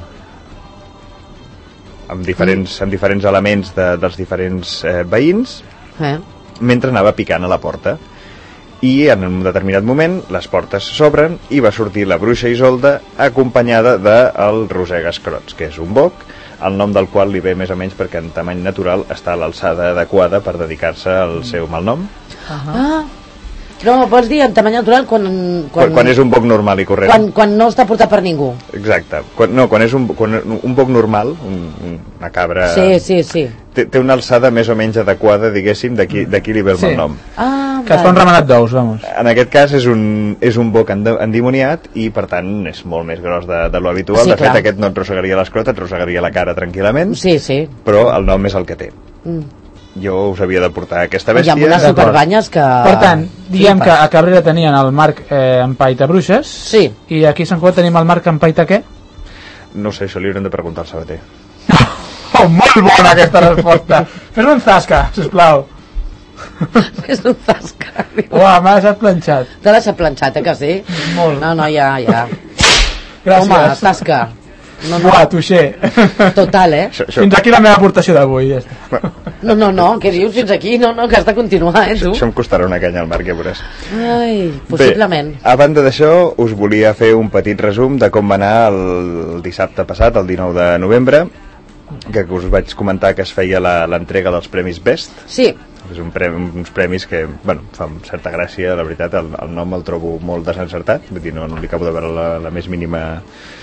amb diferents elements dels diferents veïns mentre anava picant a la porta, i en un determinat moment les portes s'obren i va sortir la bruixa Isolda acompanyada del Roser Gascrots, que és un boc, el nom del qual li ve més o menys perquè en tamany natural està a l'alçada adequada per dedicar-se al seu malnom. No, pots dir en tamany natural quan és un boc normal i corrent. Quan no està portat per ningú. Exacte. Quan és un boc normal, una cabra... Sí. Té una alçada més o menys adequada, diguéssim, d'aquí li ve el malnom. Que es fa un remenat d'ous, vamos. En aquest cas és un boc endimoniat i, per tant, és molt més gros de lo habitual. Sí, de fet, aquest no et rosegaria l'escrot, et rosegaria la cara tranquil·lament. Sí. Però el nom és el que té. Jo us havia de portar aquesta bèstia. I amb unes superbanyes que... Per tant, diguem que a Cabrera tenien el Marc Empaita Bruixes. Sí. I aquí a Sant Cugat tenim el Marc Empaita què? No sé, això li haurem de preguntar al Sabater. Molt bona aquesta resposta. Fes un zasca, sisplau. Fes un zasca. Uah, m'ha deixat planxat. T'ha deixat planxat, que sí? Molt. No, ja. Gràcies. Home, zasca. Uah, touché. Total, Fins aquí la meva aportació d'avui, ja està. No, què dius fins aquí? No, que has de continuar, tu? Això em costarà una canya al Marc, ja veuràs. Ai, possiblement. Bé, a banda d'això, us volia fer un petit resum de com va anar el dissabte passat, el 19 de novembre, que us vaig comentar que es feia l'entrega dels Premis Best. Sí. És uns premis que, fan certa gràcia, la veritat, el nom el trobo molt desencertat, vull dir, no li acabo de veure la més mínima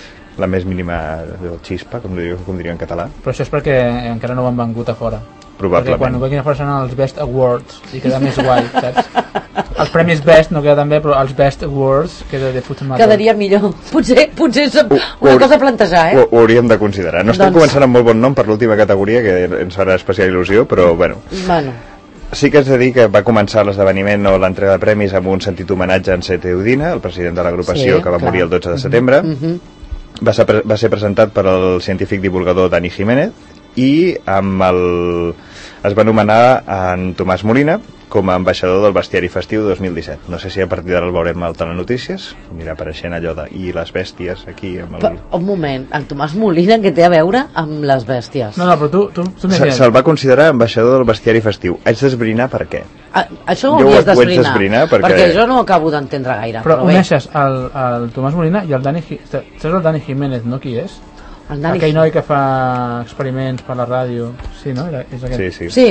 xispa, com diria en català. Però això és perquè encara no ho han vengut a fora. Probablement. Perquè quan ho venguin a fora seran els Best Awards i queda més guai, saps? Els premis Best no queda tan bé, però els Best Awards queda de puta madre. Quedaria millor. Potser és una cosa a plantejar, Ho hauríem de considerar. No estem començant amb molt bon nom per l'última categoria, que ens farà especial il·lusió, però bueno. Sí que és de dir que va començar l'esdeveniment o l'entrega de premis amb un sentit homenatge a en Sete Udina, el president de l'agrupació, que va morir el 12 de setembre. Va ser presentat per el científic divulgador Dani Jiménez i es va nomenar en Tomàs Molina com a ambaixador del Bestiari Festiu 2017. No sé si a partir d'ara el veurem al Telenotícies, anirà apareixent allò de i les bèsties aquí amb el... Un moment, el Tomàs Molina què té a veure amb les bèsties? No, però tu se'l va considerar ambaixador del Bestiari Festiu. Haig d'esbrinar per què. Això ho hauries d'esbrinar, perquè jo no ho acabo d'entendre gaire. Però uneixes el Tomàs Molina i el Dani Jiménez. Saps el Dani Jiménez, no? Qui és? Aquell noi que fa experiments per la ràdio. Sí, no? És aquest. Sí.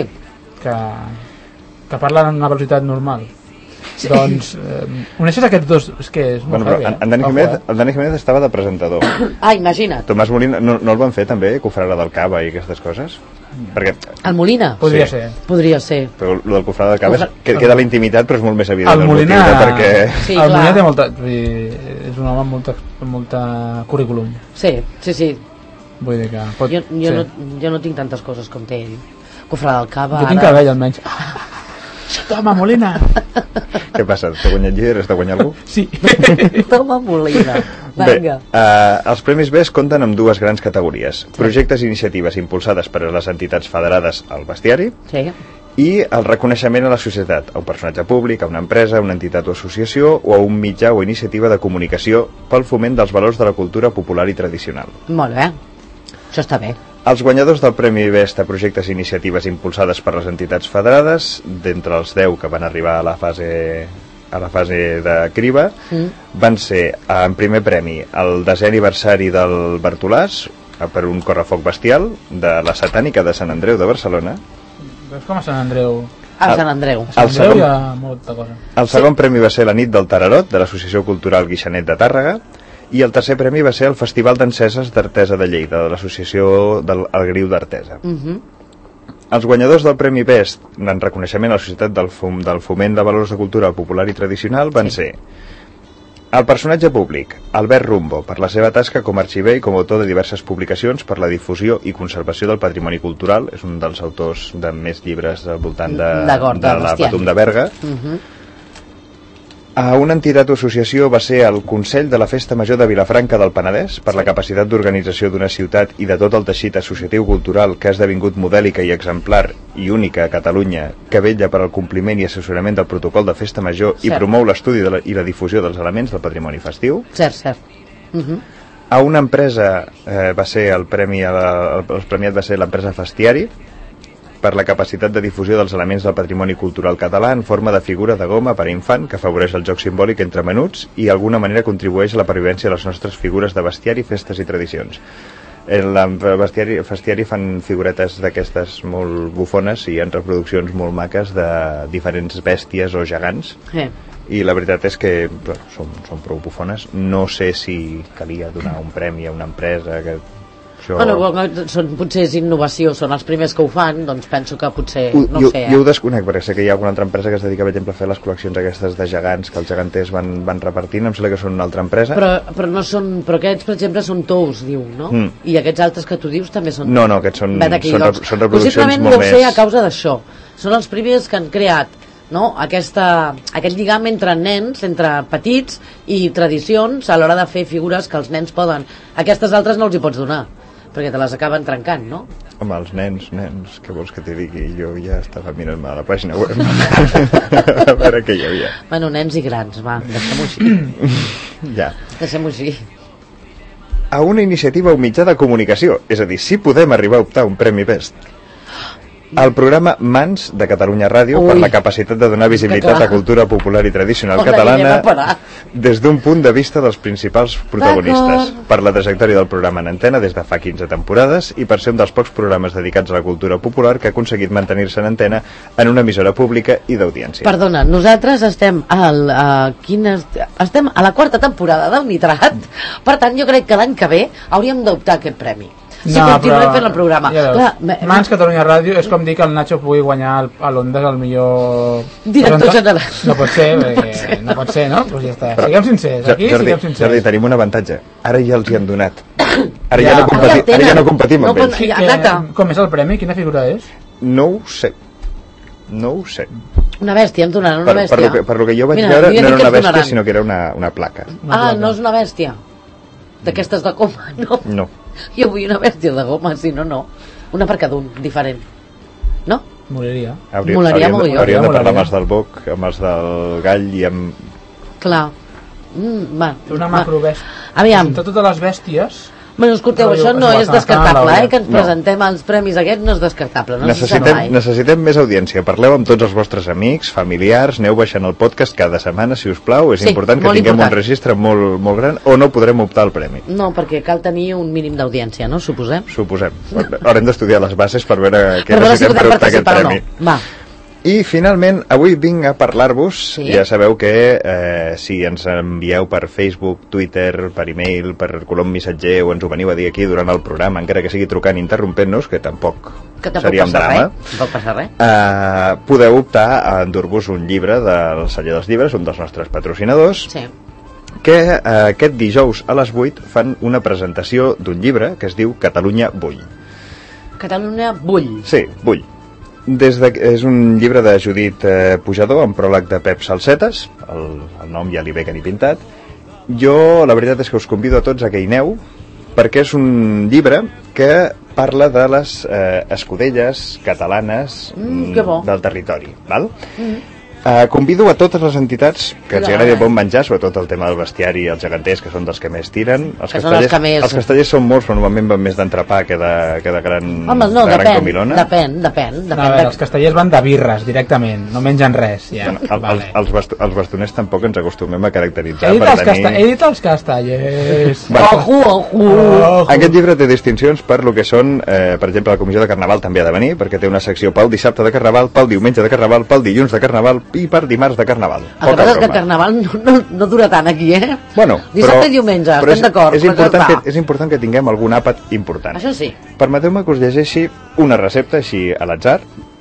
Que parla en una velocitat normal. Doncs uneixes aquests dos, és que és molt heavy. El Dani Jiménez estava de presentador. Imagina't. Tomàs Molina, no el van fer també Cofrade del Cava i aquestes coses? Perquè... El Molina? Podria ser. Però el del Cofrade del Cava queda la intimitat, però és molt més evident el Molina, perquè... el Molina té molta... És un home amb molta currículum. Sí. Vull dir que... Jo no tinc tantes coses com té ell. Cofrade del Cava... Jo tinc cabell, almenys. Toma, Molina! Què passa? T'ha guanyat llibre? Has de guanyar algú? Sí. Toma, Molina. Vinga. Bé, els Premis Best compten amb dues grans categories. Projectes i iniciatives impulsades per les entitats federades al bestiari i el reconeixement a la societat, a un personatge públic, a una empresa, a una entitat o associació o a un mitjà o iniciativa de comunicació pel foment dels valors de la cultura popular i tradicional. Molt bé. Això està bé. Els guanyadors del Premi Best a projectes i iniciatives impulsades per les entitats federades, d'entre els 10 que van arribar a la fase de criba, van ser, en primer premi, el 10è aniversari del Bartolàs, per un correfoc bestial, de la Satànica de Sant Andreu de Barcelona. Veus com a Sant Andreu? A Sant Andreu. A Sant Andreu hi ha molta cosa. El segon premi va ser la nit del Tararot, de l'Associació Cultural Guixanet de Tàrrega, i el tercer premi va ser el Festival d'Enceses d'Artesa de Lleida, de l'Associació del Griu d'Artesa. Els guanyadors del Premi Best en reconeixement a la societat del foment de valors de cultura popular i tradicional van ser El personatge públic, Albert Rumbo, per la seva tasca com a arxiver i com a autor de diverses publicacions per la difusió i conservació del patrimoni cultural, és un dels autors de més llibres al voltant de la Patum de Berga. A una entitat o associació va ser el Consell de la Festa Major de Vilafranca del Penedès per la capacitat d'organització d'una ciutat i de tot el teixit associatiu cultural que ha esdevingut modèlica i exemplar i única a Catalunya, que vetlla per al compliment i assessorament del protocol de Festa Major i promou l'estudi i la difusió dels elements del patrimoni festiu. Cert. A una empresa va ser el premiat va ser l'empresa Festiari per la capacitat de difusió dels elements del patrimoni cultural català en forma de figura de goma per a infant que afavoreix el joc simbòlic entre menuts i d'alguna manera contribueix a la pervivència de les nostres figures de bestiari, festes i tradicions. En el Festiari fan figuretes d'aquestes molt bufones i en reproduccions molt maques de diferents bèsties o gegants. I la veritat és que són prou bufones. No sé si calia donar un premi a una empresa que... Bueno, potser és innovació, són els primers que ho fan, doncs penso que potser, no sé. Jo ho desconec, perquè sé que hi ha alguna altra empresa que es dedica, per exemple, a fer les col·leccions aquestes de gegants que els geganters van repartint, em sembla que són una altra empresa. Però no són, però aquests, per exemple, són tous, diu, no? I aquests altres que tu dius també són... No, aquests són reproduccions molt més... Possiblement deu ser a causa d'això. Són els primers que han creat, no? Aquest lligam entre nens, entre petits i tradicions a l'hora de fer figures que els nens poden. Aquestes altres no els hi pots donar, perquè te les acaben trencant, no? Home, els nens, què vols que t'hi digui? Jo ja estava mirant-me a la pàgina web a veure què hi havia. Bueno, nens i grans, va, deixem-ho així. Ja. Deixem-ho així. A una iniciativa o mitjà de comunicació, és a dir, si podem arribar a optar un Premi Best. El programa Mans de Catalunya Ràdio per la capacitat de donar visibilitat a cultura popular i tradicional catalana des d'un punt de vista dels principals protagonistes, per la trajectòria del programa en antena des de fa 15 temporades i per ser un dels pocs programes dedicats a la cultura popular que ha aconseguit mantenir-se en antena en una emissora pública i d'audiència. Perdona, nosaltres estem a la quarta temporada del Nitrat, per tant jo crec que l'any que ve hauríem d'optar aquest premi. Si continuem fent el programa. Mans Catalunya Ràdio és com dir que el Nacho pugui guanyar a l'Ondes el millor director general. No pot ser, no pot ser, no? Pues ja està. Siguem sincers, aquí siguem sincers. Jordi, tenim un avantatge. Ara ja els hi han donat. Ara ja no competim amb ells. Com és el premi? Quina figura és? No ho sé. Una bèstia, em donaran una bèstia. Per lo que jo vaig veure, no era una bèstia, sinó que era una placa. Ah, no és una bèstia? D'aquestes de goma, no? No. Jo vull una bèstia de goma, si no, no. Una per cada un, diferent. No? Molaria. Hauríem de parlar amb els del boc, amb els del gall i amb... Clar. Una macrobèstia. Aviam. Entre totes les bèsties... Bueno, escolteu, això no és descartable, que ens presentem als premis aquests no és descartable. Necessitem més audiència. Parleu amb tots els vostres amics, familiars, aneu baixant el podcast cada setmana, si us plau. És important que tinguem un registre molt gran o no podrem optar al premi. No, perquè cal tenir un mínim d'audiència, no? Suposem. Haurem d'estudiar les bases per veure què necessitem per optar aquest premi. Va. I finalment, avui vinc a parlar-vos, ja sabeu que si ens envieu per Facebook, Twitter, per e-mail, per colom missatger o ens ho veniu a dir aquí durant el programa, encara que sigui trucant i interrompent-nos, que tampoc seria un drama, tampoc passa res. Podeu optar a endur-vos un llibre del Celler dels Llibres, un dels nostres patrocinadors, que aquest dijous a les 8 fan una presentació d'un llibre que es diu Catalunya Bull. Catalunya Bull. Sí, Bull. És un llibre de Judit Pujador amb pròleg de Pep Salsetes, el nom ja li ve que ni pintat. Jo la veritat és que us convido a tots a que hi aneu, perquè és un llibre que parla de les escudelles catalanes del territori, val? Convido a totes les entitats que ens agradi el bon menjar, sobretot el tema del bestiari i els geganters, que són dels que més tiren. Els castellers són molts, però normalment van més d'entrepà que de gran comilona. Depèn. Els castellers van de birres, directament, no mengen res. Els bastoners tampoc ens acostumem a caracteritzar. He dit els castellers. Aquest llibre té distincions per lo que són, per exemple, la comissió de Carnaval també ha de venir, perquè té una secció pel dissabte de Carnaval, pel diumenge de Carnaval, pel dilluns de Carnaval i per dimarts de Carnaval. El que passa és que el Carnaval no dura tant aquí, Bueno, dissabte i diumenge, estem d'acord. És important que tinguem algun àpat important. Això sí. Permeteu-me que us llegeixi una recepta així a l'atzar,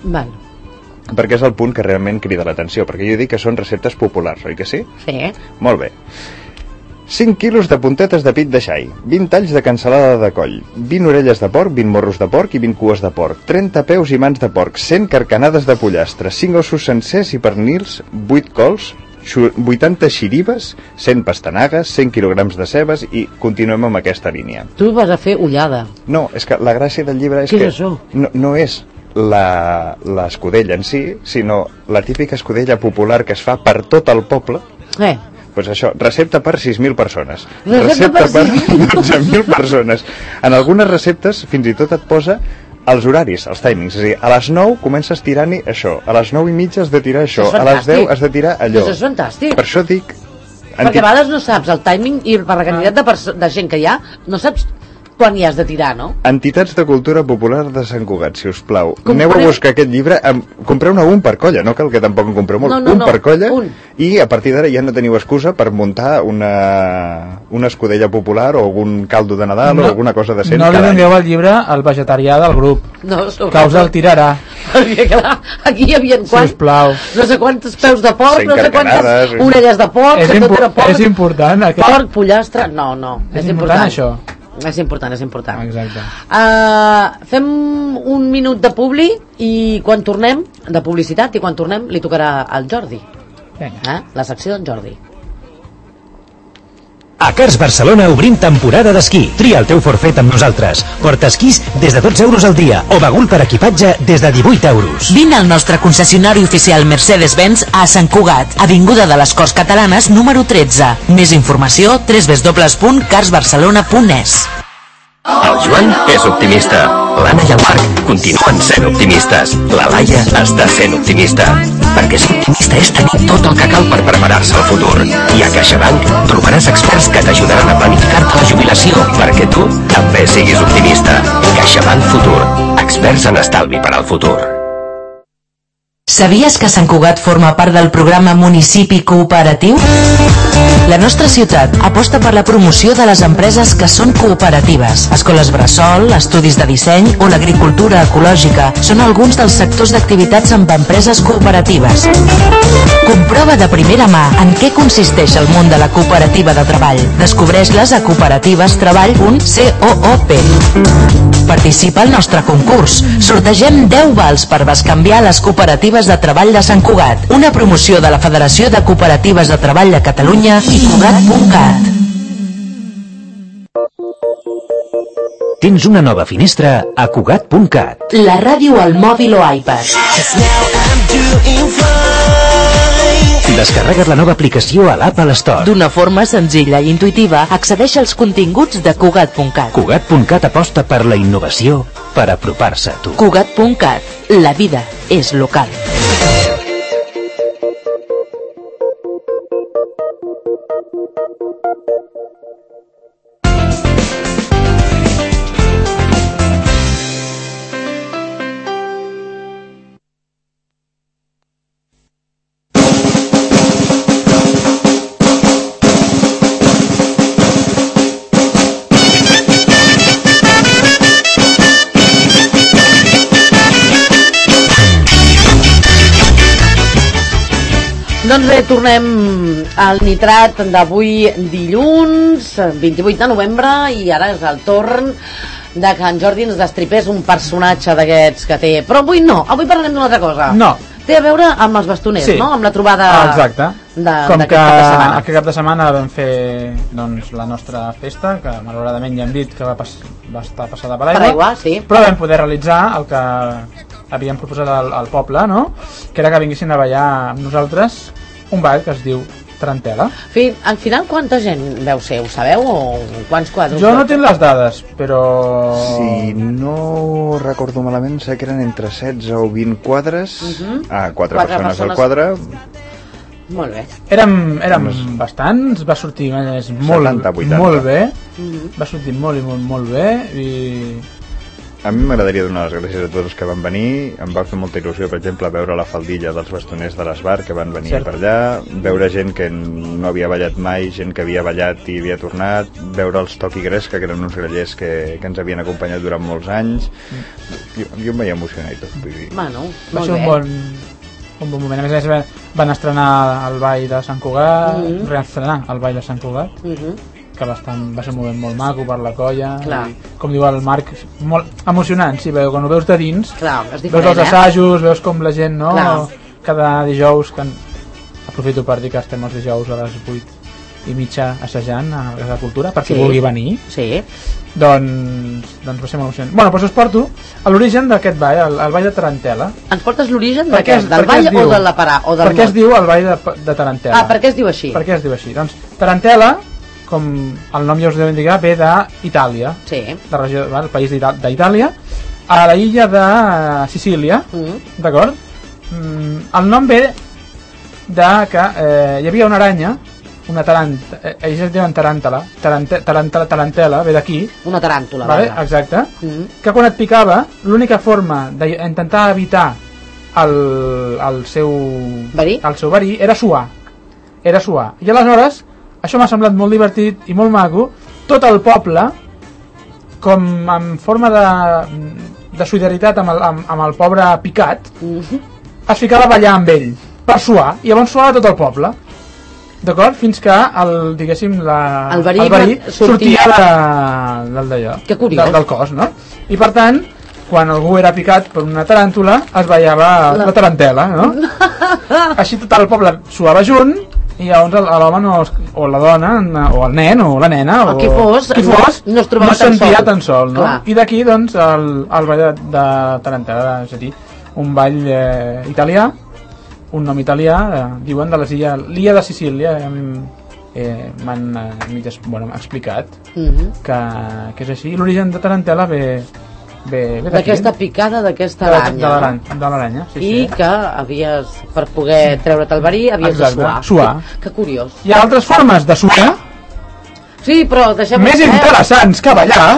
perquè és el punt que realment crida l'atenció, perquè jo dic que són receptes populars, oi que sí? Sí. Molt bé. 5 quilos de puntetes de pit de xai, 20 talls de cansalada de coll, 20 orelles de porc, 20 morros de porc i 20 cues de porc, 30 peus i mans de porc, 100 carcanades de pollastre, 5 ossos sencers i pernils, 8 cols, 80 xiribes, 100 pastanagues, 100 quilograms de cebes i continuem amb aquesta línia. Tu vas a fer ullada. No, és que la gràcia del llibre és Què que és això? no és l'escudella en si, sinó la típica escudella popular que es fa per tot el poble. Pues això, recepta per 6.000 persones. Recepta per 12.000 persones. En algunes receptes fins i tot et posa els horaris, els timings. És a dir, a les 9 comences tirant-hi això, a les 9:30 has de tirar això, a les 10 has de tirar allò. Això és fantàstic. Per això dic... Perquè a vegades no saps el timing i per la quantitat de gent que hi ha, no saps quan hi has de tirar, no? Entitats de cultura popular de Sant Cugat, si us plau. Aneu a buscar aquest llibre, compreu-ne un per colla, no cal que tampoc en compreu molt, un per colla, i a partir d'ara ja no teniu excusa per muntar una escudella popular o algun caldo de Nadal o alguna cosa decent. No li dongueu el llibre al vegetarià del grup, que us el tirarà. Perquè clar, aquí hi havia Sisplau. no sé quantos peus de porc, no sé quantes orelles de porc, és important. Porc, pollastre, no, és important això. És important. Exacte. Fem un minut de publi i quan tornem, de publicitat, i quan tornem li tocarà al Jordi. La secció d'en Jordi. A Cars Barcelona obrim temporada d'esquí. Tria el teu forfet amb nosaltres. Porta esquís des de 12 euros al dia o bagul per equipatge des de 18 euros. Vine al nostre concessionari oficial Mercedes-Benz a Sant Cugat, Avinguda de les Corts Catalanes número 13. Més informació www.carsbarcelona.es. El Joan és optimista. L'Anna i el Marc continuen sent optimistes. La Laia està sent optimista. Perquè ser optimista és tenir tot el que cal per preparar-se al futur. I a CaixaBank trobaràs experts que t'ajudaran a planificar-te la jubilació perquè tu també siguis optimista. CaixaBank Futur. Experts en estalvi per al futur. Sabies que Sant Cugat forma part del programa Municipi Cooperatiu? La nostra ciutat aposta per la promoció de les empreses que són cooperatives. Escoles bressol, estudis de disseny o l'agricultura ecològica són alguns dels sectors d'activitats amb empreses cooperatives. Comprova de primera mà en què consisteix el món de la cooperativa de treball. Descobreix-les a cooperativestreball.coop. Participa al nostre concurs. Sortegem 10 vals per bescanviar les cooperatives de treball de Sant Cugat. Una promoció de la Federació de Cooperatives de Treball de Catalunya i Cugat.cat. Tens una nova finestra a Cugat.cat. La ràdio al mòbil o iPad. Descarrega't la nova aplicació a l'Apple Store. D'una forma senzilla i intuïtiva, accedeix als continguts de Cugat.cat. Cugat.cat aposta per la innovació per apropar-se a tu. Cugat.cat. La vida és local. Doncs bé, tornem al nitrat d'avui dilluns, 28 de novembre, i ara és el torn de que en Jordi ens destripés un personatge d'aquests que té. Però avui no, avui parlarem d'una altra cosa. No. Té a veure amb els bastoners, sí, amb la trobada exacte. Com que aquest cap de setmana vam fer doncs, la nostra festa, que malauradament ja hem dit que va estar passada per aigua, sí. Però vam poder realitzar el que havíem proposat al poble, no? Que era que vinguessin a ballar amb nosaltres un ball que es diu Trentela. Al final quanta gent veu ser, ho sabeu? O quants quadres? Jo no tinc les dades, però... Si no recordo malament, sé que eren entre 16 o 20 quadres, 4 persones al quadre. Molt bé. Érem bastants, va sortir molt bé, va sortir molt bé i... A mi m'agradaria donar les gràcies a tots els que van venir. Em va fer molta il·lusió, per exemple, veure la faldilla dels bastoners de l'Esbar que van venir per allà, veure gent que no havia ballat mai, gent que havia ballat i havia tornat, veure els Toqui Gresca, que eren uns grallers que ens havien acompanyat durant molts anys. Jo em vaig emocionar i tot. Bueno, va ser un un bon moment. A més van estrenar el Ball de Sant Cugat, reestrenar el Ball de Sant Cugat, que va ser un moment molt maco per la colla. I, com diu el Marc, molt emocionant, sí, quan ho veus de dins, veus els assajos, veus com la gent, no? Cada dijous, aprofito per dir que estem els dijous a les 8:30 assajant a la Cultura, per qui vulgui venir. Doncs va ser molt emocionant. Bueno, doncs us porto a l'origen d'aquest ball, el ball de Tarantela. Ens portes l'origen d'aquest? Del ball o de la parà? Per què es diu el ball de Tarantela? Ah, per què es diu així? Per què es diu així? Doncs Tarantela, com el nom ja us deu indicar, ve d'Itàlia, la regió, el país d'Itàlia, a la illa de Sicília, d'acord? El nom ve de que hi havia una aranya, una taràntula, ells es diuen tarantela, ve d'aquí. Una taràntula, exacte, que quan et picava, l'única forma d'intentar evitar el seu verí era suar. I aleshores, això m'ha semblat molt divertit i molt maco, tot el poble, com en forma de solidaritat amb el pobre picat, es ficava a ballar amb ell, per suar, i llavors suava tot el poble. D'acord? Fins que el verí sortia del cos, no? I per tant, quan algú era picat per una taràntula, es ballava la tarantela, no? Així tot el poble suava junt, i llavors l'home o la dona, o el nen, o la nena, o qui fos, no es sentia tan sol, no? I d'aquí, doncs, el ball de tarantela, és a dir, un ball italià, un nom italià, diuen de l'illa de Sicília, m'han explicat que és així. L'origen de Tarantela ve d'aquesta picada d'aquesta aranya, de l'aranya, i que havies, per poder treure't el verí, havies de suar. Que curiós. Hi ha altres formes de suar més interessants que ballar,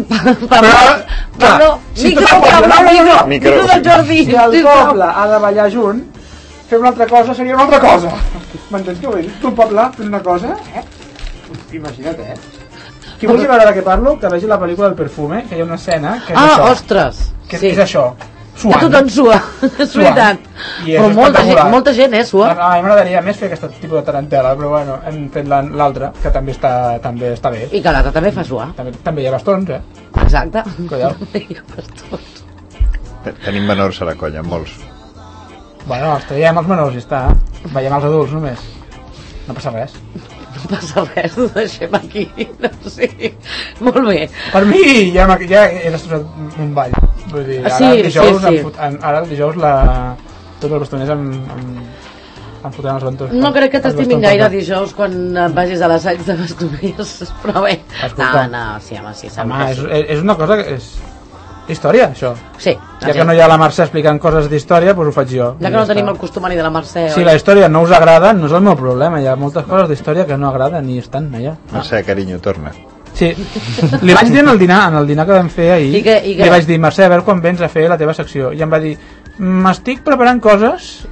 però micro del Jordi, si el poble ha de ballar junt, fer una altra cosa seria una altra cosa. M'entens què vull dir? Tu el poble fent una cosa, imagina't, qui vulgui veure de què parlo, que vegi la pel·lícula del Perfume, que hi ha una escena que és això. Ostres! Que és això, suant. Que tothom sua, és veritat. Però molta gent, sua. A mi m'agradaria més fer aquest tipus de tarantela, però bueno, hem fet l'altra, que també està bé. I que l'altra també fa suar. També hi ha bastons, Exacte. Colleu. Hi ha bastons. Tenim menors a la colla, molts. Bueno, els traiem els menors i està. Veiem els adults només. No passa res. No passa res, ho deixem aquí. No sé. Molt bé. Per mi ja he destrossat un ball. Vull dir, ara el dijous tots els bastoners em fotran els ventons. No crec que t'estimin gaire dijous quan vagis a l'assaig de bastoners, però bé. No, sí, home, sí. És una cosa que és història, això. Sí. Ja que no hi ha la Mercè explicant coses d'història, doncs ho faig jo. Ja que no tenim el costumari de la Mercè. Si la història no us agrada, no és el meu problema. Hi ha moltes coses d'història que no agraden i estan allà. Mercè, carinyo, torna. Sí. Li vaig dir en el dinar que vam fer ahir, li vaig dir, Mercè, a veure quan vens a fer la teva secció. I em va dir, m'estic preparant coses,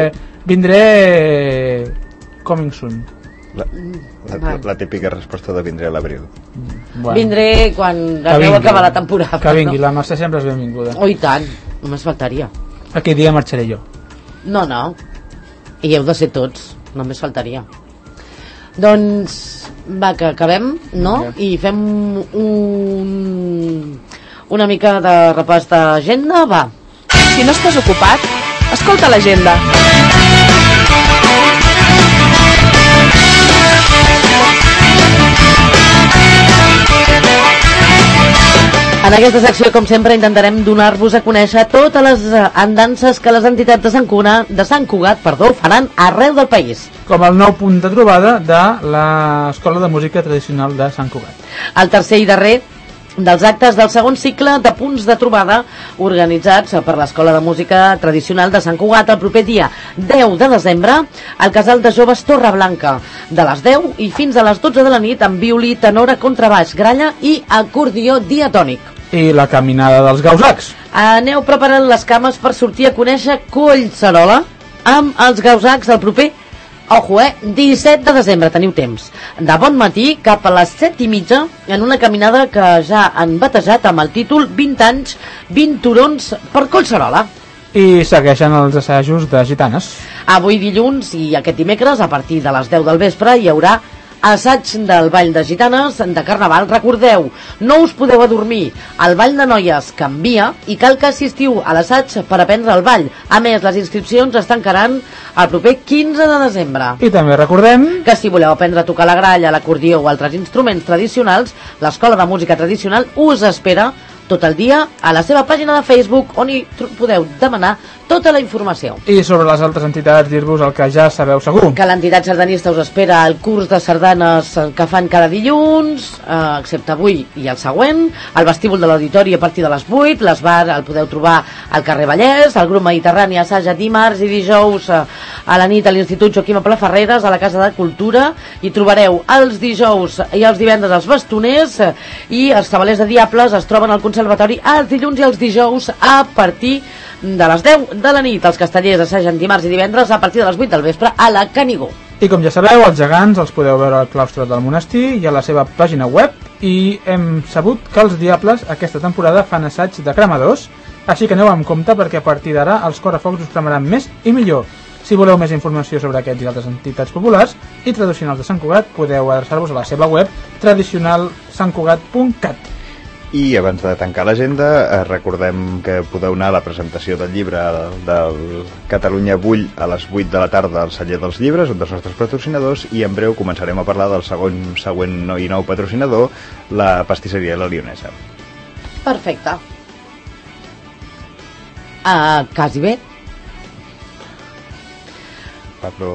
vindré coming soon. La típica resposta de vindré a l'abril. Vindré quan aneu a acabar la temporada. Que vingui, la Mercè sempre és benvinguda. Oh, i tant, només faltaria. Aquell dia marxaré jo. No, i heu de ser tots, només faltaria. Doncs va, que acabem, no? I fem una mica de repàs d'agenda, va. Si no estàs ocupat, escolta l'agenda. En aquesta secció, com sempre, intentarem donar-vos a conèixer totes les andances que les entitats de Sant Cugat faran arreu del país. Com el nou punt de trobada de l'Escola de Música Tradicional de Sant Cugat. El tercer i darrer dels actes del segon cicle de punts de trobada organitzats per l'Escola de Música Tradicional de Sant Cugat el proper dia 10 de desembre al Casal de Joves Torreblanca, de les 10 i fins a les 12 de la nit amb violí, tenora, contrabaix, gralla i acordió diatònic. I la caminada dels gausacs. Aneu preparant les cames per sortir a conèixer Collserola amb els gausacs el proper 17 de desembre, teniu temps. De bon matí cap a les 7:30 en una caminada que ja han batejat amb el títol 20 anys, 20 turons per Collserola. I segueixen els assajos de Gitanes. Avui dilluns i aquest dimecres, a partir de les 10 del vespre, hi haurà assaig del Ball de Gitanes de Carnaval. Recordeu, no us podeu adormir. El Ball de Noies canvia i cal que assistiu a l'assaig per aprendre el ball. A més, les inscripcions es tancaran el proper 15 de desembre. I també recordem que si voleu aprendre a tocar la gralla, l'acordió o altres instruments tradicionals, l'Escola de Música Tradicional us espera tot el dia a la seva pàgina de Facebook, on hi podeu demanar tota la informació. I sobre les altres entitats, dir-vos el que ja sabeu segur. Que l'entitat sardanista us espera al curs de sardanes que fan cada dilluns, excepte avui i el següent, al vestíbul de l'auditori a partir de les 8, l'esbar el podeu trobar al carrer Vallès, el grup mediterrani assaja dimarts i dijous a la nit a l'Institut Joaquim Aplaferreres, a la Casa de Cultura. Hi trobareu els dijous i els divendres els bastoners, i els sabalers de Diables es troben al Conservatori els dilluns i els dijous a partir de les 10 de la nit. Els castellers assagen dimarts i divendres a partir de les 8 del vespre a la Canigó. I com ja sabeu, els gegants els podeu veure al claustre del monestir i a la seva pàgina web, i hem sabut que els Diables aquesta temporada fan assaig de cremadors, així que aneu amb compte perquè a partir d'ara els correfocs us cremaran més i millor. Si voleu més informació sobre aquests i altres entitats populars i tradicionals de Sant Cugat, podeu adreçar-vos a la seva web tradicionalsantcugat.cat. I abans de tancar l'agenda, recordem que podeu anar a la presentació del llibre del Catalunya Bull a les 8 de la tarda al celler dels llibres, un dels nostres patrocinadors, i en breu començarem a parlar del següent i nou patrocinador, la pastisseria La Lionesa. Perfecte. Quasi bé. Pablo...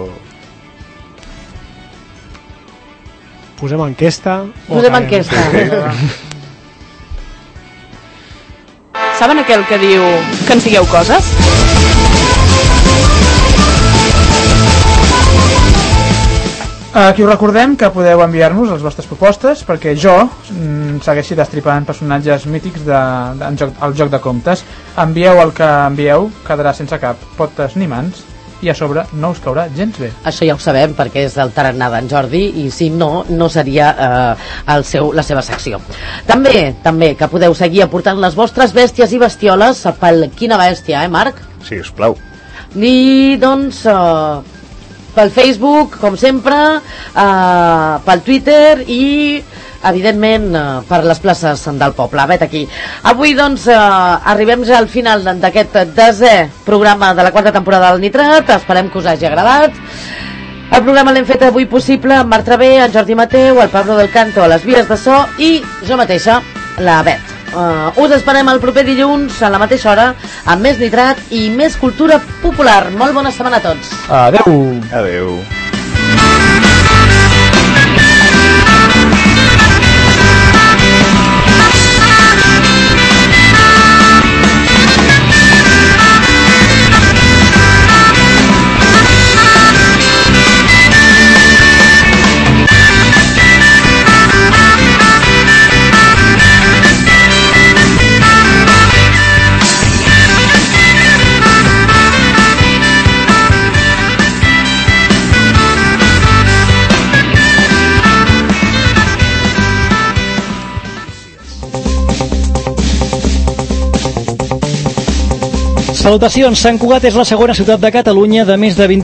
Posem enquesta. Posem enquesta. Saben aquell que diu que ens digueu coses? Aquí us recordem que podeu enviar-nos les vostres propostes perquè jo segueixi destripant personatges mítics al joc de comptes. Envieu el que envieu, quedarà sense cap potes ni mans i a sobre no us caurà gens bé. Això ja ho sabem perquè és el tarannà d'en Jordi, i si no, no seria la seva secció. També que podeu seguir aportant les vostres bèsties i bestioles pel Quina Bèstia, Marc? Sí, sisplau. I doncs pel Facebook, com sempre, pel Twitter i evidentment per les places del poble. Vet aquí. Avui doncs arribem ja al final d'aquest 10è programa de la 4ª temporada del Nitrat. Esperem que us hagi agradat. El programa l'hem fet avui possible amb Marc Travé, en Jordi Mateu, el Pablo del Canto a les vies de so i jo mateixa, la Bet. Us esperem el proper dilluns a la mateixa hora amb més Nitrat i més cultura popular. Molt bona setmana a tots. Adeu. Adeu. Salutacions, Sant Cugat és la segona ciutat de Catalunya de més de 20